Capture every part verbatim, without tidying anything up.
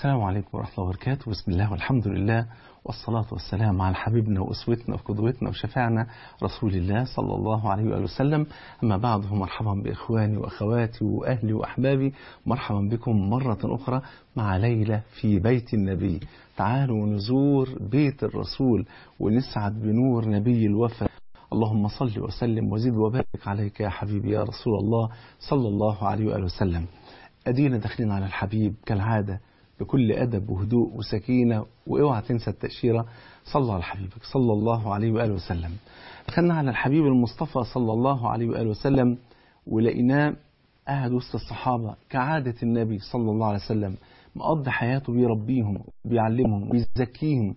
السلام عليكم ورحمة الله وبركاته. بسم الله والحمد لله والصلاة والسلام على حبيبنا وأسوتنا وقدوتنا وشفاعنا رسول الله صلى الله عليه وآله وسلم. أما بعد، فمرحبا بإخواني وأخواتي وأهلي وأحبابي، مرحبا بكم مرة أخرى مع ليلة في بيت النبي. تعالوا نزور بيت الرسول ونسعد بنور نبي الوفا. اللهم صل وسلم وزد وبارك عليك يا حبيبي يا رسول الله صلى الله عليه وآله وسلم. أدينا داخلين على الحبيب كالعادة بكل أدب وهدوء وسكينة، واوعى تنسى التأشيرة. صلى على حبيبك صلى الله عليه وآله وسلم. دخلنا على الحبيب المصطفى صلى الله عليه وآله وسلم، ولقيناه قاعد وسط الصحابة كعادة النبي صلى الله عليه وسلم، مقضي حياته بيربيهم وبيعلمهم وبيزكيهم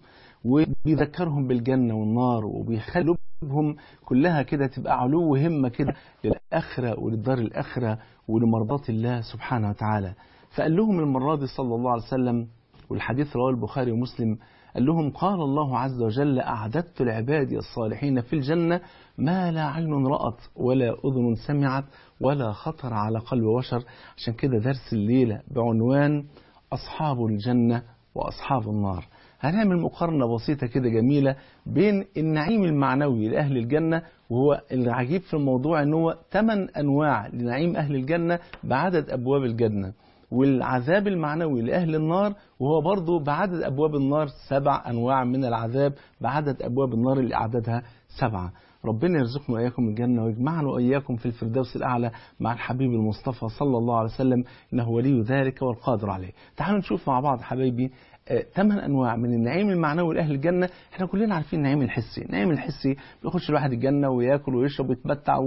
وبيذكرهم بالجنة والنار، وبيخلي قلوبهم كلها كده تبقى علو همة كده للآخرة وللدار الآخرة ولمرضات الله سبحانه وتعالى. فقال لهم المرة دي صلى الله عليه وسلم، والحديث رواه البخاري ومسلم، قال لهم: قال الله عز وجل: أعددت لعبادي الصالحين في الجنة ما لا عين رأت ولا أذن سمعت ولا خطر على قلب بشر. عشان كده درس الليلة بعنوان أصحاب الجنة وأصحاب النار. هنعمل مقارنة بسيطة كده جميلة بين النعيم المعنوي لأهل الجنة، وهو العجيب في الموضوع أنه هو ثمان أنواع لنعيم أهل الجنة بعدد أبواب الجنة، والعذاب المعنوي لأهل النار وهو برضو بعدد أبواب النار سبع أنواع من العذاب بعدد أبواب النار اللي أعدادها سبعة. ربنا يرزقنا وإياكم الجنة ويجمعنا وإياكم في الفردوس الأعلى مع الحبيب المصطفى صلى الله عليه وسلم، إنه ولي ذلك والقادر عليه. تعالوا نشوف مع بعض حبايبي ثمان آه أنواع من النعيم المعنوي لأهل الجنة. احنا كلنا عارفين النعيم الحسي. النعيم الحسي بيخش الواحد الجنة ويأكل ويشرب ويتمتع،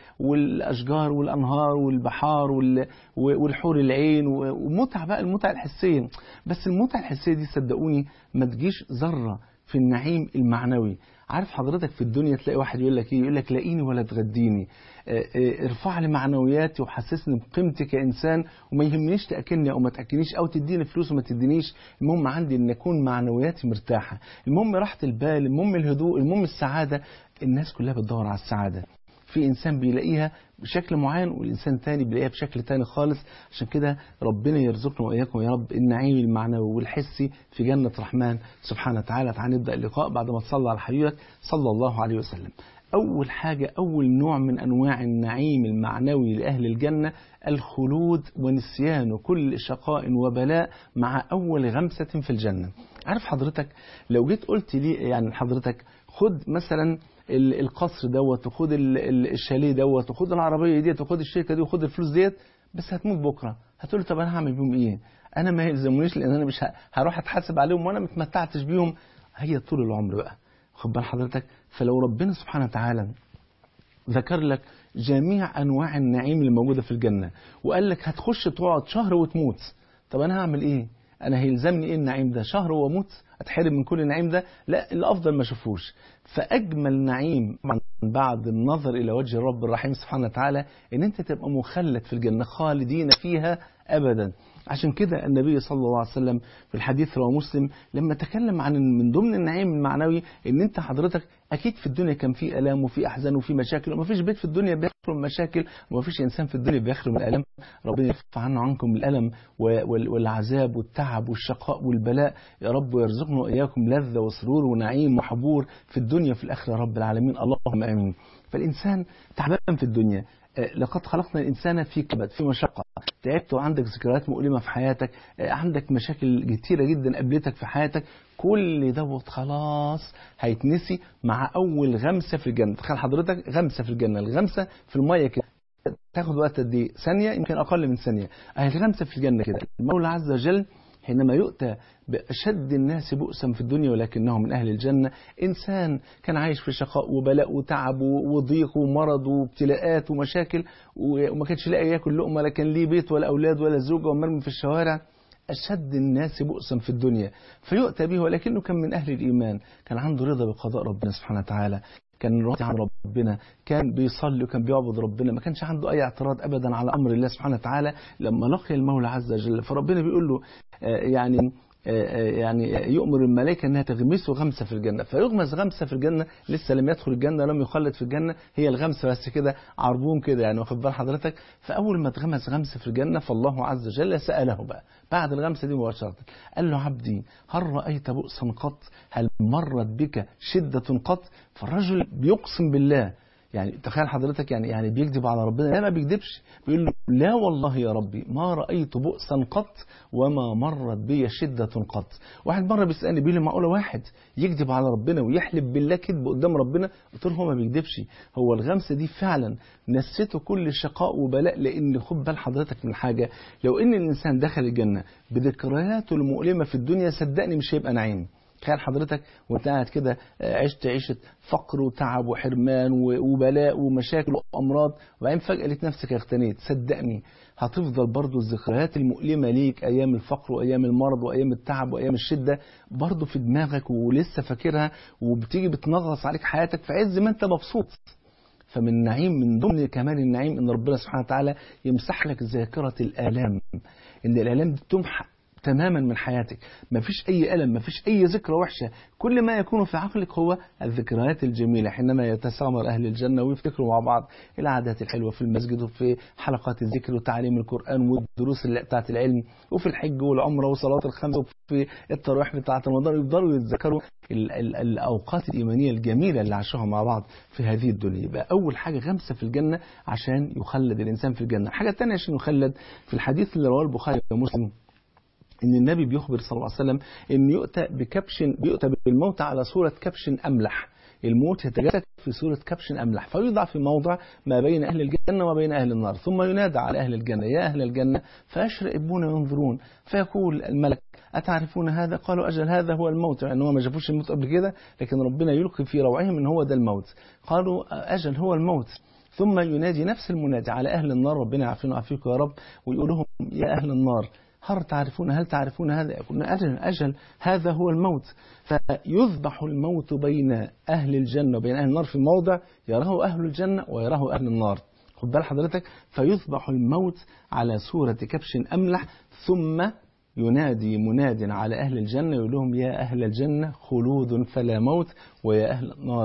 والأشجار والأنهار والبحار والحور العين ومتع بقى، المتع الحسية. بس المتع الحسية دي صدقوني ما تجيش ذرة في النعيم المعنوي. عارف حضرتك في الدنيا تلاقي واحد يقول لك ايه؟ يقول لك لاقيني ولا تغديني، اه اه ارفع لي معنوياتي وحسسني بقيمتي كإنسان، وما يهمنيش تأكلني او ما تأكلنيش او تديني فلوس وما تدينيش، المهم عندي ان يكون معنوياتي مرتاحة، المهم راحة البال، المهم الهدوء، المهم السعادة. الناس كلها بتدور على السعادة. في إنسان بيلاقيها بشكل معين والإنسان تاني بيلاقيها بشكل تاني خالص. عشان كده ربنا يرزقنا وإياكم يا رب النعيم المعنوي والحسي في جنة رحمن سبحانه وتعالى. تعال نبدأ اللقاء بعد ما تصلى على حبيبك صلى الله عليه وسلم. أول حاجة، أول نوع من أنواع النعيم المعنوي لأهل الجنة الخلود ونسيان كل شقاء وبلاء مع أول غمسة في الجنة. عارف حضرتك لو جيت قلت لي يعني حضرتك خد مثلا القصر دوت وخد الشاليه دوت وخد العربية ديت وخد الشركة دي وخد الفلوس ديت، بس هتموت بكرة، هتقول لي طب أنا هعمل بيهم إيه؟ أنا ما يلزمونيش لأن أنا مش هروح أتحاسب عليهم وأنا متمتعتش بيهم. هي طول العمر بقى، خد بال حضرتك. فلو ربنا سبحانه وتعالى ذكر لك جميع أنواع النعيم اللي موجودة في الجنة وقال لك هتخش تقعد شهر وتموت، طب أنا هعمل إيه؟ أنا هيلزمني إيه النعيم ده؟ شهر وأموت؟ أتحرم من كل النعيم ده؟ لا، الأفضل ما أشوفوش. فأجمل نعيم بعد النظر إلى وجه الرب الرحيم سبحانه وتعالى إن أنت تبقى مخلد في الجنة خالدين فيها أبدا. عشان كده النبي صلى الله عليه وسلم في الحديث رواه مسلم لما تكلم عن من ضمن النعيم المعنوي ان انت حضرتك اكيد في الدنيا كان في الام وفي احزان وفي مشاكل، وما فيش بيت في الدنيا بيخلو من مشاكل، وما فيش انسان في الدنيا بيخلو من الالم. ربنا يرفع عنا عنكم الالم والعذاب والتعب والشقاء والبلاء يا رب، ويرزقنا واياكم لذة وسرور ونعيم وحبور في الدنيا وفي الاخره يا رب العالمين، اللهم امين. فالانسان تعبان في الدنيا، لقد خلقنا الإنسان في كبد، في مشقة، تعبت وعندك ذكريات مؤلمة في حياتك، عندك مشاكل كتيرة جدا قابلتك في حياتك، كل دوت خلاص هيتنسي مع أول غمسة في الجنة. تخيل حضرتك غمسة في الجنة، الغمسة في المية كده تاخد وقت قد ايه؟ ثانية، يمكن أقل من ثانية. أهي الغمسة في الجنة كده. المولى عز وجل حينما يؤتى بأشد الناس بؤسا في الدنيا ولكنه من أهل الجنة، إنسان كان عايش في شقاء وبلاء وتعب وضيق ومرض وابتلاءات ومشاكل وما كانش لاقي ياكل لقمة، لا كان ليه بيت ولا أولاد ولا زوجة ومرمي في الشوارع، أشد الناس بؤسا في الدنيا، فيؤتى به ولكنه كان من أهل الإيمان، كان عنده رضا بقضاء ربنا سبحانه وتعالى، كان راضي عن ربنا، كان بيصلي وكان بيعبد ربنا، ما كانش عنده أي اعتراض أبدا على أمر الله سبحانه وتعالى لما لقي المولى عز وجل. فربنا بيقول له يعني يعني يؤمر الملائكة أنها تغمسه غمسة في الجنة، فيغمس غمسة في الجنة، لسه لم يدخل الجنة لم يخلد في الجنة، هي الغمسة بس كده عربون كده يعني، واخد بال حضرتك. فأول ما اتغمس غمسة في الجنة فالله عز وجل سأله بقى بعد الغمسة دي مباشرة، قال له عبدي هل رأيت بؤسا قط؟ هل مرت بك شدة قط؟ فالرجل بيقسم بالله، يعني تخيل حضرتك يعني يعني بيكذب على ربنا؟ لا ما بيكذبش، بيقول له لا والله يا ربي ما رأيت بؤسا قط وما مرت بي شدة قط. واحد مرة بيسألني بيقول لي معقولة واحد يكذب على ربنا ويحلف بالله كذب قدام ربنا؟ قلت له هو ما بيكذبش، هو الغمسة دي فعلا نسيته كل شقاء وبلاء. لأن خد بال حضرتك من حاجة، لو إن الإنسان دخل الجنة بذكرياته المؤلمة في الدنيا صدقني مش هيبقى نعيم. تخيل حضرتك وانت قاعد كده عشت عيشة فقر وتعب وحرمان وبلاء ومشاكل وأمراض، وبعدين فجأة لقيت نفسك اغتنيت، صدقني هتفضل برضو الذكريات المؤلمة ليك أيام الفقر وأيام المرض وأيام التعب وأيام الشدة برضو في دماغك ولسه فاكرها، وبتيجي بتنغص عليك حياتك في عز ما انت مبسوط. فمن نعيم، من ضمن كمال النعيم ان ربنا سبحانه وتعالى يمسح لك ذاكرة الآلام، ان الآلام دي تمحى تماما من حياتك، ما فيش أي ألم، ما فيش أي ذكرى وحشة، كل ما يكون في عقلك هو الذكريات الجميلة حينما يتسامر أهل الجنة ويفتكروا مع بعض العادات الحلوة في المسجد وفي حلقات الذكر وتعليم القرآن والدروس بتاعة العلم وفي الحج والعمرة وصلاة الخمس وفي التراويح بتاعة رمضان، يفضلوا يتذكروا ال ال الأوقات الإيمانية الجميلة اللي عاشوها مع بعض في هذه الدنيا. يبقى أول حاجة غمسة في الجنة عشان يخلد الإنسان في الجنة. الحاجة الثانية عشان يخلد، في الحديث اللي رواه البخاري ومسلم إن النبي بيخبر صلى الله عليه وسلم إن يؤتى بكبش، بيؤتى بالموت على صورة كبش أملح، الموت يتجسد في صورة كبش أملح، فيوضع في موضع ما بين أهل الجنة وما بين أهل النار، ثم ينادى على أهل الجنة يا أهل الجنة، فيشرئبون وينظرون، فيقول الملك أتعرفون هذا؟ قالوا أجل هذا هو الموت، يعني هو ما شافوش الموت قبل كده لكن ربنا يلقي في روعهم إن هو ده الموت. قالوا أجل هو الموت. ثم ينادي نفس المنادي على أهل النار، ربنا يعافينا ويعافيكم يا رب، ويقول لهم يا أهل النار هل تعرفون هل تعرفون هذا؟ يقولون أجل أجل هذا هو الموت. فيذبح الموت بين أهل الجنة وبين أهل النار في موضع يراه أهل الجنة ويراه أهل النار، خد بال حضرتك. فيذبح الموت على صورة كبش أملح، ثم ينادي مناد على أهل الجنة يقول لهم يا أهل الجنة خلود فلا موت، ويا أهل النار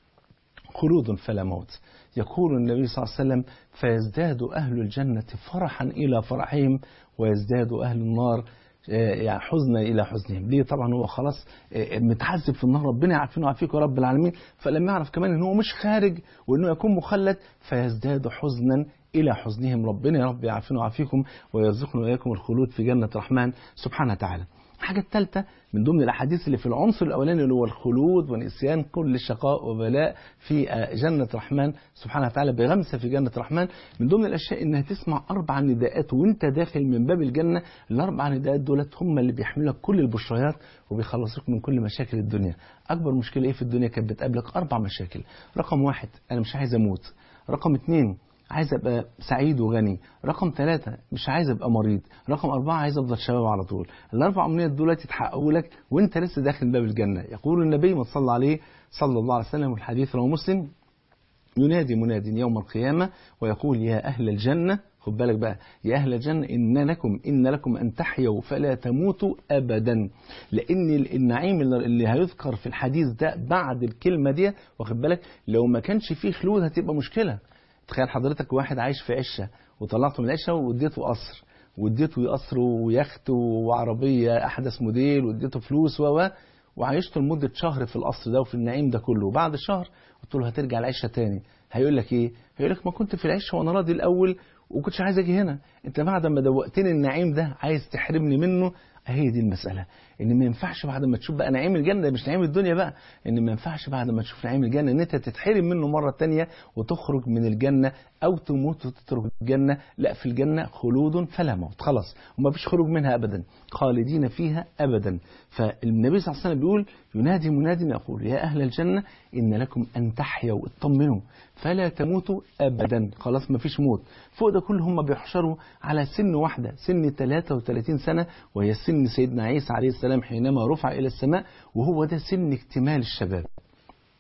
خلود فلا موت. يقول النبي صلى الله عليه وسلم فيزداد أهل الجنة فرحا إلى فرحهم ويزداد أهل النار يعني حزنا إلى حزنهم. ليه؟ طبعا هو خلاص متعذب في النار، ربنا يعافينا ويعافيكم يا رب العالمين، فلما يعرف كمان ان هو مش خارج وانه يكون مخلد فيزداد حزنا إلى حزنهم. ربنا يا رب يعافينا ويعافيكم ويرزقنا وإياكم الخلود في جنة الرحمن سبحانه وتعالى. الحاجة الثالثة من ضمن الأحاديث اللي في العنصر الأولاني اللي هو الخلود ونسيان كل شقاء وبلاء في جنة الرحمن سبحانه وتعالى بغمسة في جنة الرحمن، من ضمن الأشياء إنها تسمع أربع نداءات وإنت داخل من باب الجنة. الأربع نداءات دولت هم اللي بيحملك كل البشريات وبيخلصوك من كل مشاكل الدنيا. أكبر مشكلة إيه في الدنيا كانت بتقابلك؟ أربع مشاكل. رقم واحد أنا مش عايز أموت. رقم اتنين عايز أبقى سعيد وغني. رقم ثلاثة مش عايز أبقى مريض. رقم أربعة عايز أفضل شباب على طول. الأربع أمنيات دول يتحققوا لك وأنت لسه داخل باب الجنة. يقول النبي ما صلى عليه صلى الله عليه وسلم والحديث رواه مسلم ينادي مناد يوم القيامة ويقول يا أهل الجنة، خد بالك بقى، يا أهل الجنة إن لكم إن لكم أن تحيوا فلا تموتوا أبدا. لأن النعيم اللي هيذكر في الحديث ده بعد الكلمة دي، واخد بالك، لو ما كانش فيه خلود هتبقى مشكلة. تخيل حضرتك واحد عايش في عشة وطلعته من العشة واديته قصر واديته قصر ويخت وعربية أحدث موديل واديته فلوس و وعايشته لمدة شهر في القصر ده وفي النعيم ده كله، وبعد الشهر قلت له هترجع العشة تاني، هيقول لك ايه؟ هيقول لك ما كنت في العشة وانا راضي الاول وكنتش عايز اجي هنا، انت بعد ما دوقتني النعيم ده عايز تحرمني منه. هي دي المسألة، ان ما ينفعش بعد ما تشوف بقى نعيم الجنة، ده مش نعيم الدنيا بقى، ان ما ينفعش بعد ما تشوف نعيم الجنة ان انت تتحرم منه مرة تانية وتخرج من الجنة او تموت وتترك الجنة. لا، في الجنة خلود فلا موت، خلاص وما فيش خروج منها ابدا، خالدين فيها ابدا. فالنبي صلى الله عليه وسلم بيقول ينادي مناد يقول يا اهل الجنة ان لكم ان تحيوا، اطمنوا فلا تموتوا ابدا، خلاص ما فيش موت. فوق ده كله هم بيحشروا على سن واحدة، سن ثلاثة وثلاثين سنة، وهي سن سيدنا عيسى عليه السلام حينما رفع إلى السماء، وهو ده سن اكتمال الشباب.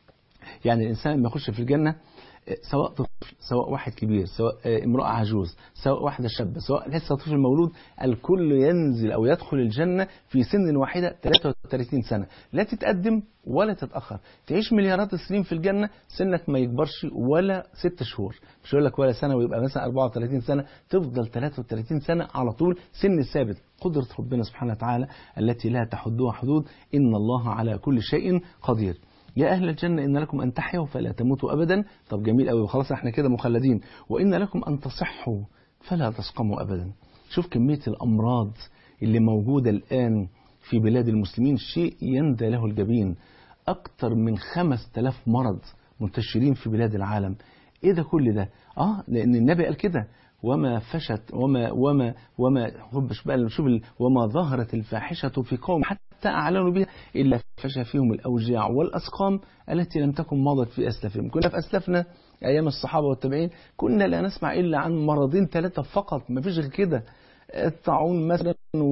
يعني الإنسان لما يخش في الجنة، سواء طفل، سواء واحد كبير، سواء امرأة عجوز، سواء واحدة شابة، سواء لسه طفل مولود، الكل ينزل أو يدخل الجنة في سن واحدة ثلاثة وثلاثين سنة، لا تتقدم ولا تتأخر. تعيش مليارات السنين في الجنة، سنك ما يكبرش ولا ست شهور، مش يقول لك ولا سنة ويبقى مثلا أربعة وثلاثين سنة، تفضل ثلاثة وثلاثين سنة على طول، سن ثابت. قدرة ربنا سبحانه وتعالى التي لا تحدها حدود، إن الله على كل شيء قدير. يا أهل الجنة إن لكم أن تحيوا فلا تموتوا أبدا. طب جميل قوي، خلاص احنا كده مخلدين. وإن لكم أن تصحوا فلا تسقموا أبدا. شوف كمية الأمراض اللي موجودة الآن في بلاد المسلمين، شيء يندى له الجبين. أكتر من خمس تلاف مرض منتشرين في بلاد العالم. إيه ده كل ده؟ آه لأن النبي قال كده، وما فشت وما وما وما خبش بقى شوف وما ظهرت الفاحشة في قوم حتى أعلنوا بها إلا فشى فيهم الأوجاع والأسقام التي لم تكن مضت في أسلافهم. كنا في أسلافنا أيام الصحابة والتابعين كنا لا نسمع إلا عن مرضين ثلاثة فقط، ما فيش غير كده. الطاعون مثلا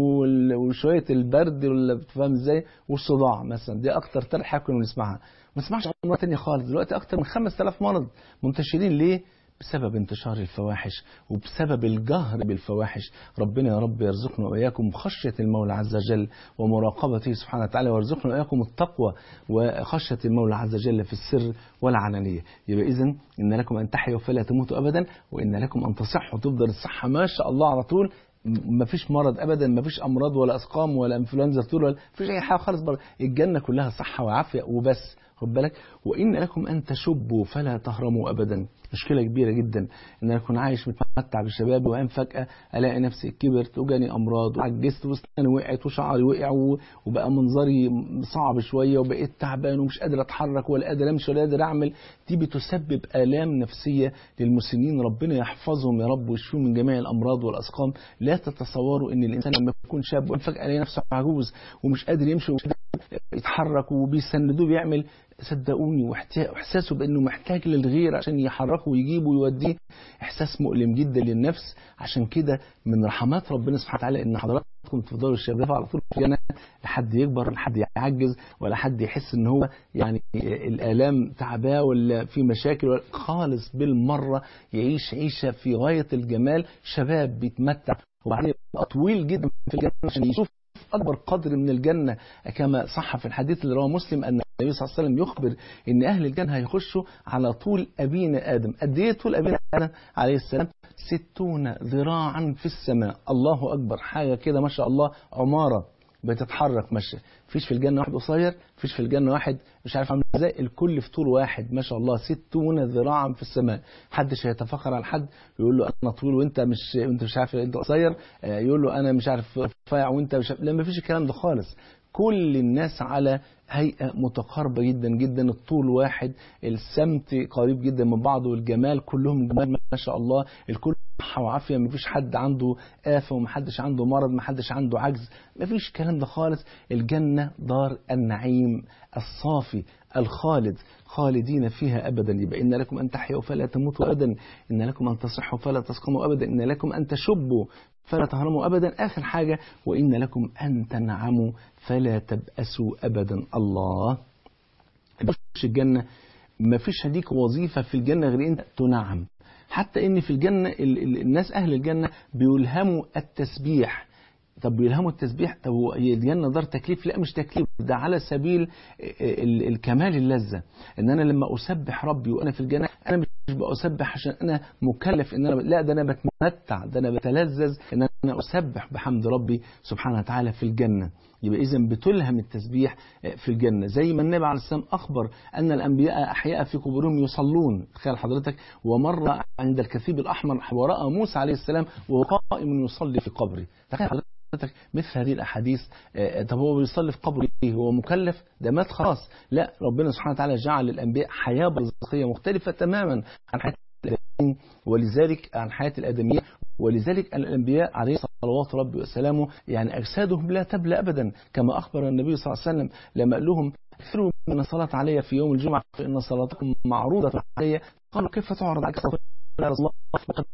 وشوية البرد ولا بتفهم ازاي والصداع مثلا، دي أكتر ثلاث حاجات كنا بنسمعها، ما نسمعش عن مرض تانية خالص. دلوقتي أكتر من خمس تلاف مرض منتشرين. ليه؟ بسبب انتشار الفواحش وبسبب الجهر بالفواحش. ربنا يا رب يرزقنا وإياكم خشية المولى عز وجل ومراقبته سبحانه وتعالى، ويرزقنا وإياكم التقوى وخشية المولى عز وجل في السر والعلانية. يبقى إذن إن لكم أن تحيوا فلا تموتوا أبدا، وإن لكم أن تصحوا، تفضل الصحة ما شاء الله على طول، ما فيش مرض ابدا، ما فيش امراض ولا اسقام ولا انفلونزا طول ولا فيش اي حاجه خالص بره. الجنه كلها صحه وعافيه وبس. خد بالك، وان لكم ان تشبوا فلا تهرموا ابدا. مشكله كبيره جدا ان انا اكون عايش متمتع بالشباب وقام فجاه الاقي نفسي كبرت وجاني امراض وعجزت وسناني وقعت وشعري وقع وبقى منظري صعب شويه وبقيت تعبان ومش قادر اتحرك ولا قادر امشي ولا قادر اعمل. دي بتسبب الام نفسيه للمسلمين، ربنا يحفظهم يا رب ويشفيهم من جميع الامراض والاسقام. لا تتصوروا ان الانسان لما يكون شاب وفجاه يلاقي نفسه عجوز ومش قادر يمشي ومش قادر يتحرك وبيسندوه بيعمل، صدقوني واحساسه بانه محتاج للغير عشان يحركه ويجيبه ويوديه، احساس مؤلم جدا للنفس. عشان كده من رحمات ربنا سبحانه وتعالى ان حضراتكم تفضلوا الشباب على طول في الجنه لحد يكبر، لحد يعجز، ولا حد يحس ان هو يعني الالام تعباه ولا في مشاكل ولا خالص، بالمره يعيش عيشه في غايه الجمال، شباب بيتمتع وبعدين يبقى طويل جدا في الجنه عشان يشوف أكبر قدر من الجنة. كما صح في الحديث اللي رواه مسلم أن النبي صلى الله عليه وسلم يخبر أن أهل الجنة هيخشوا على طول أبينا آدم. قد إيه طول أبينا آدم عليه السلام؟ ستون ذراعا في السماء. الله أكبر، حاجة كده ما شاء الله، عمارة بتتحرك ماشية. فيش في الجنة واحد قصير، فيش في الجنة واحد مش عارف عامل ازاي، الكل في طول واحد ما شاء الله، ستون ذراعا في السماء. حدش هيتفخر على حد يقول له انا طويل وانت مش انت مش عارف انت قصير، يقول له انا مش عارف رفيع وانت مش عارف. لا، ما فيش الكلام ده خالص. كل الناس على هيئة متقاربة جدا جدا، الطول واحد، السمت قريب جدا من بعضه، والجمال كلهم جمال ما شاء الله، الكل صحة وعافية، ما فيش حد عنده آفة وما حدش عنده مرض، ما حدش عنده عجز، ما فيش الكلام ده خالص. الجنة دار النعيم الصافي الخالد، خالدين فيها أبدا. يبقى إن لكم أن تحيوا فلا تموتوا أبدا، إن لكم أن تصحوا فلا تسقموا أبدا، إن لكم أن تشبوا فلا تهرموا أبدا. آخر حاجة، وإن لكم أن تنعموا فلا تبأسوا أبدا. الله، مش الجنة ما فيش هديك وظيفة في الجنة غير أنت تنعم. حتى إن في الجنة الناس أهل الجنة بيلهموا التسبيح. طب بيلهموا التسبيح، طب الجنة دار تكليف؟ لا، مش تكليف، ده على سبيل الكمال اللذة. ان انا لما اسبح ربي وانا في الجنة، انا مش بأسبح عشان انا مكلف ان انا، لا، ده انا بتمتع، ده انا بتلذذ ان انا اسبح بحمد ربي سبحانه وتعالى في الجنة. يبقى اذا بتلهم التسبيح في الجنة، زي ما النبي عليه السلام اخبر ان الانبياء احياء في قبورهم يصلون. تخيل حضرتك، ومر عند الكثيب الاحمر ورأى موسى عليه السلام وهو قائم يصلي في قبره. تخيل حضرتك مثل هذه الأحاديث. طب هو بيصلي في قبره ايه؟ هو مكلف؟ ده مات خلاص. لا، ربنا سبحانه وتعالى جعل للأنبياء حياة برزخية مختلفة تماما عن حياة الآدميين، ولذلك عن حياة الآدميين ولذلك الأنبياء عليه صلوات ربي وسلامه يعني أجسادهم لا تبلى أبدا، كما أخبر النبي صلى الله عليه وسلم لما قال لهم اكثروا من الصلاة علي في يوم الجمعة فإن صلاتكم معروضة علي. قالوا كيف تعرض عليك صلاة يا رسول الله؟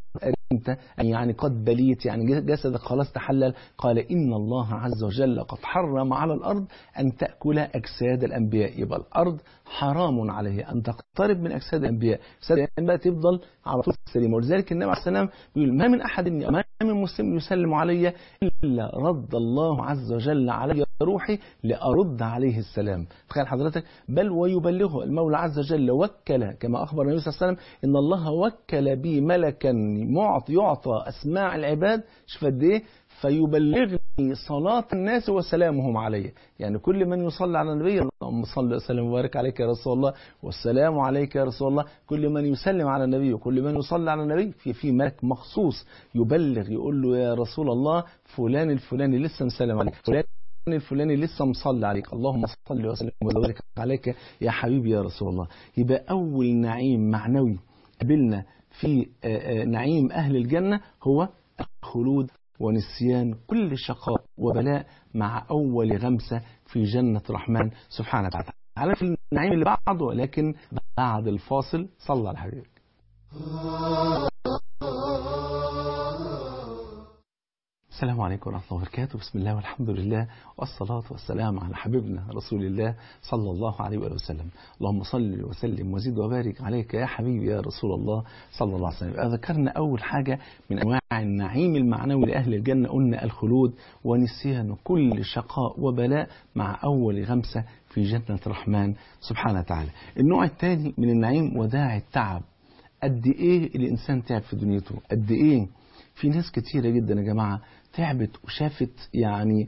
سلمت يعني قد بليت، يعني جسدك خلاص تحلل. قال إن الله عز وجل قد حرم على الأرض أن تأكل أجساد الأنبياء. يبقى الأرض حرام عليه أن تقترب من أجساد الأنبياء، أجساد الأنبياء تفضل على طول سليمة. ولذلك النبي عليه السلام بيقول ما من أحد ما من مسلم يسلم علي إلا رد الله عز وجل علي روحي لأرد عليه السلام. تخيل حضرتك، بل ويبلغه المولى عز وجل، وكل كما أخبر النبي صلى الله عليه وسلم إن الله وكل بي ملكا يعطى أسماع العباد، شوف قد إيه، فيبلغني صلاة الناس وسلامهم علي. يعني كل من يصلي على النبي اللهم صل وسلم وبارك عليك يا رسول الله والسلام عليك يا رسول الله، كل من يسلم على النبي وكل من يصلي على النبي في في ملك مخصوص يبلغ يقول له يا رسول الله فلان الفلاني لسه مسلم عليك، فلان الفلاني لسه مصلي عليك، اللهم صل وسلم وبارك عليك يا حبيبي يا رسول الله. يبقى أول نعيم معنوي قابلنا في نعيم أهل الجنة هو الخلود ونسيان كل شقاء وبلاء مع أول غمسة في جنة الرحمن سبحانه وتعالى. على في النعيم اللي بعده، ولكن بعد الفاصل. صلى على حبيبك. السلام عليكم ورحمة الله وبركاته. بسم الله والحمد لله والصلاة والسلام على حبيبنا رسول الله صلى الله عليه وآله وسلم. اللهم صل وسلم وزد وبارك عليك يا حبيبي يا رسول الله صلى الله عليه وسلم. ذكرنا أول حاجة من أنواع النعيم المعنوي لأهل الجنة، قلنا الخلود ونسيان كل شقاء وبلاء مع أول غمسة في جنة الرحمن سبحانه وتعالى. النوع الثاني من النعيم وداع التعب. قد إيه الإنسان تعب في دنيته، قد إيه في ناس كتيرة جدا يا جماعة تعبت وشافت يعني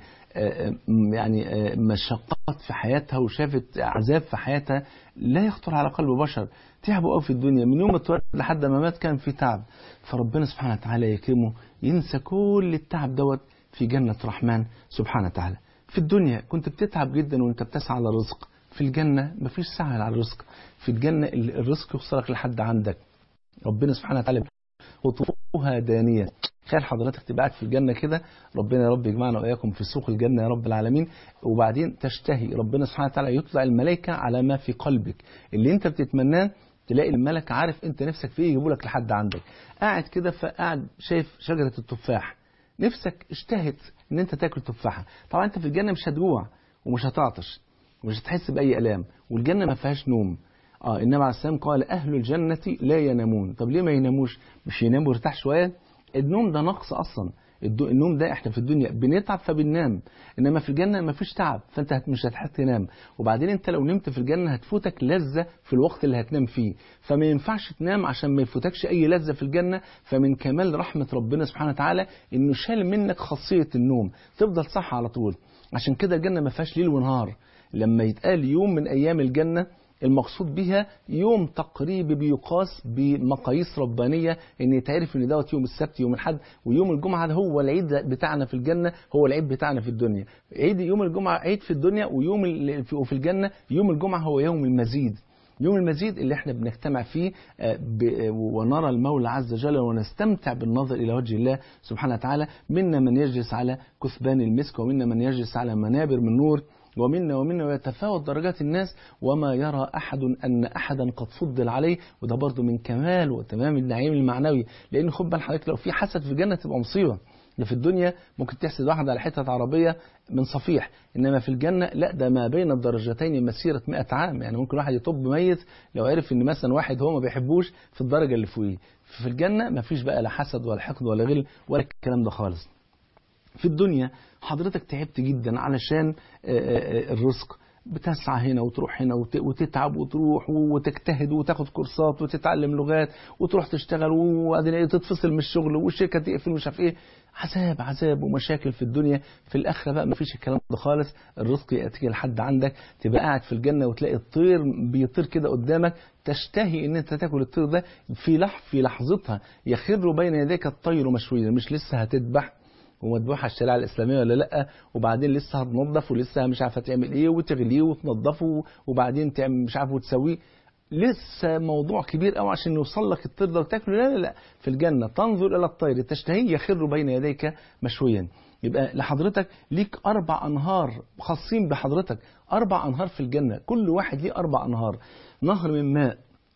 يعني مشقات في حياتها وشافت عذاب في حياتها لا يخطر على قلب بشر. تعبوا قوي في الدنيا، من يوم ما اتولد لحد ما مات كان في تعب، فربنا سبحانه وتعالى يكرمه ينسى كل التعب دوت في جنة الرحمن سبحانه وتعالى. في الدنيا كنت بتتعب جدا وانت بتسعى على الرزق، في الجنة مفيش سعي على الرزق، في الجنة الرزق يوصلك لحد عندك. ربنا سبحانه وتعالى قطوفها دانية. تخيل حضرتك تبقى قاعد في الجنة كده، ربنا يا رب يجمعنا وإياكم في سوق الجنة يا رب العالمين، وبعدين تشتهي ربنا سبحانه وتعالى يطلع الملائكة على ما في قلبك اللي انت بتتمناه، تلاقي الملك عارف انت نفسك فيه يجيبوا لك لحد عندك. قاعد كده فقاعد شايف شجرة التفاح، نفسك اشتهت ان انت تاكل تفاحة. طبعا انت في الجنة مش هتجوع ومش هتعطش ومش هتحس بأي ألام، والجنة ما فيهاش نوم. اه النبي عليه السلام قال أهل الجنة لا ينامون. طب ليه ما يناموش؟ مش يناموا ويرتاح شوية؟ النوم ده نقص أصلا. النوم ده احنا في الدنيا بنتعب فبننام، انما في الجنة ما فيش تعب، فانت مش هتحتاج تنام. وبعدين انت لو نمت في الجنة هتفوتك لذة في الوقت اللي هتنام فيه، فما ينفعش تنام عشان ما يفوتكش اي لذة في الجنة. فمن كمال رحمة ربنا سبحانه وتعالى انه شال منك خاصية النوم، تفضل صح على طول. عشان كده الجنة ما فيهاش ليل ونهار. لما يتقال يوم من ايام الجنة المقصود بها يوم تقريبي بيقاس بمقاييس ربانية، ان يتعرف ان دوت يوم السبت يوم الحد، ويوم الجمعة ده هو العيد بتاعنا في الجنة، هو العيد بتاعنا في الدنيا. عيد يوم الجمعة عيد في الدنيا، ويوم في الجنة يوم الجمعة هو يوم المزيد، يوم المزيد اللي احنا بنجتمع فيه ونرى المولى عز وجل ونستمتع بالنظر إلى وجه الله سبحانه وتعالى. منا من يجلس على كثبان المسك، ومنا من يجلس على منابر من نور، ومنا ومنا ويتفاوت درجات الناس، وما يرى أحد أن أحدا قد فضل عليه. وده برضو من كمال وتمام النعيم المعنوي، لأن خد بال حضرتك لو في حسد في الجنة تبقى مصيبة. في الدنيا ممكن تحسد واحد على حتة عربية من صفيح، إنما في الجنة لا، ده ما بين الدرجتين مسيرة مئة عام. يعني ممكن واحد يطب ميت لو عرف إن مثلا واحد هو ما بيحبوش في الدرجة اللي فوقيه. في الجنة ما فيش بقى لا حسد ولا حقد ولا غل ولا الكلام ده خالص. في الدنيا حضرتك تعبت جدا علشان الرزق، بتسعى هنا وتروح هنا وتتعب وتروح وتجتهد وتاخد كورسات وتتعلم لغات وتروح تشتغل وبعدين تتفصل من الشغل والشركة تقفل ومش عارف ايه. عذاب عذاب ومشاكل في الدنيا. في الآخرة بقى مفيش الكلام ده خالص، الرزق يأتيك لحد عندك، تبقى قاعد في الجنة وتلاقي الطير بيطير كده قدامك، تشتهي ان انت تاكل الطير ده في لح في لحظتها يخر بين يديك الطير مشويا. مش لسه هتذبح ومذبوح على الشريعة الإسلامية ولا لأ، وبعدين لسه هتنظف ولسه مش عارفة تعمل ايه وتغليه وتنظفه وبعدين تعمل مش عارفة وتسويه، لسه موضوع كبير قوي عشان يوصل لك الطير ده وتاكله. لا لا لا، في الجنة تنظر إلى الطير تشتهيه يخر بين يديك مشويا. يبقى لحضرتك ليك أربع أنهار خاصين بحضرتك، أربع أنهار في الجنة، كل واحد ليه أربع أنهار. نهر من ماء،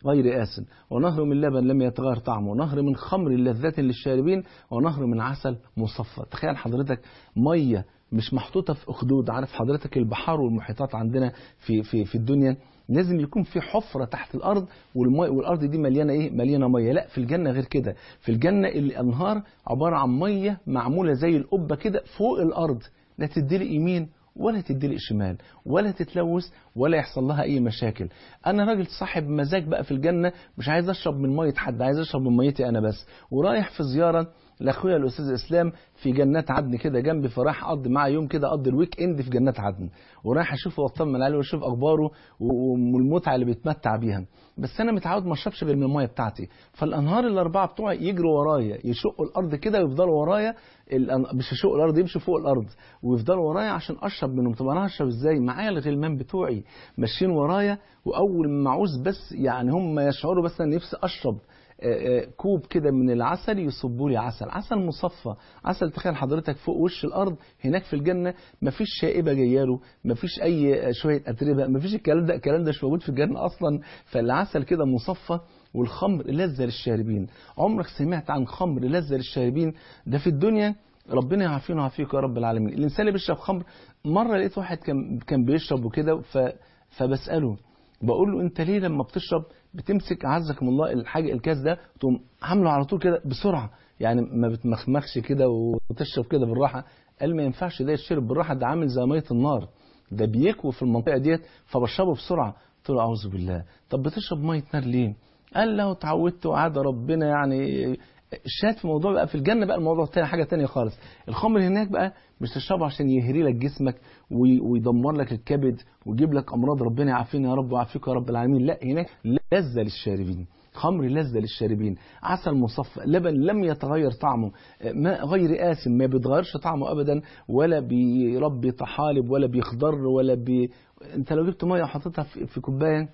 غير آسن، ونهر من لبن لم يتغير طعمه، ونهر من خمر لذة للشاربين، ونهر من عسل مصفى. تخيل حضرتك مية مش محطوطة في أخدود. عارف حضرتك البحار والمحيطات عندنا في في في الدنيا لازم يكون في حفرة تحت الأرض، والمي والأرض دي مليانة إيه؟ مليانة مية. لا، في الجنة غير كده. في الجنة الأنهار عبارة عن مية معمولة زي القبة كده فوق الأرض، لا تدلق يمين ولا تدلق شمال ولا تتلوث ولا يحصل لها أي مشاكل. أنا راجل صاحب مزاج بقى في الجنة، مش عايز أشرب من مية حد، عايز أشرب من ميتي أنا بس. ورايح في زيارة لاخويا الاستاذ اسلام في جنات عدن كده جنبي، فراح اقضي معاه يوم كده، اقضي الويك اند في جنات عدن، ورايح اشوفه واطمن عليه واشوف اخباره والمتعه اللي بيتمتع بيها. بس انا متعود ما اشربش غير من الميه بتاعتي، فالانهار الاربعه بتوعي يجروا ورايا، يشقوا الارض كده ويفضلوا ورايا، مش يشقوا الارض، يمشوا فوق الارض ويفضلوا ورايا عشان اشرب منهم. طب انا هشرب ازاي؟ معايا الغلمان بتوعي ماشيين ورايا، واول ما عاوز بس يعني هم يشعروا بس ان نفسي اشرب كوب كده من العسل يصبوا لي عسل، عسل مصفى، عسل. تخيل حضرتك فوق وش الارض هناك في الجنه مفيش شائبه جاياله، مفيش اي شويه اتربه، مفيش الكلام ده، الكلام ده مش موجود في الجنه اصلا. فالعسل كده مصفى، والخمر لذة للشاربين. عمرك سمعت عن خمر لذة للشاربين؟ ده في الدنيا ربنا يعافينا ويعافيك يا رب العالمين. الانسان اللي بيشرب خمر، مره لقيت واحد كان كان بيشرب وكده، ف فبساله بقول له انت ليه لما بتشرب بتمسك عزكم الله الحاجه الكاس ده تقوم عامله على طول كده بسرعه، يعني ما بتمخمخش كده وتشرب كده بالراحه؟ قال ما ينفعش ده يشرب بالراحه، ده عامل زي ميه النار، ده بيكوي في المنطقه ديت، فبشربه بسرعه. قلت له اعوذ بالله، طب بتشرب ميه نار ليه؟ قال له اتعودت وعاد ربنا يعني. الشاهد في الموضوع بقى في الجنه بقى الموضوع تاني، حاجه تانية خالص. الخمر هناك بقى مش تشربه عشان يهري لك جسمك ويدمر لك الكبد ويجيب لك امراض، ربنا يعافينا يا رب ويعافيك يا رب العالمين. لا، هناك لذة للشاربين، خمر لذة للشاربين، عسل مصفى، لبن لم يتغير طعمه، ماء غير آسن ما بيتغيرش طعمه ابدا، ولا بيربي طحالب ولا بيخضر ولا بي... انت لو جبت ميه وحطيتها في, في كوبايه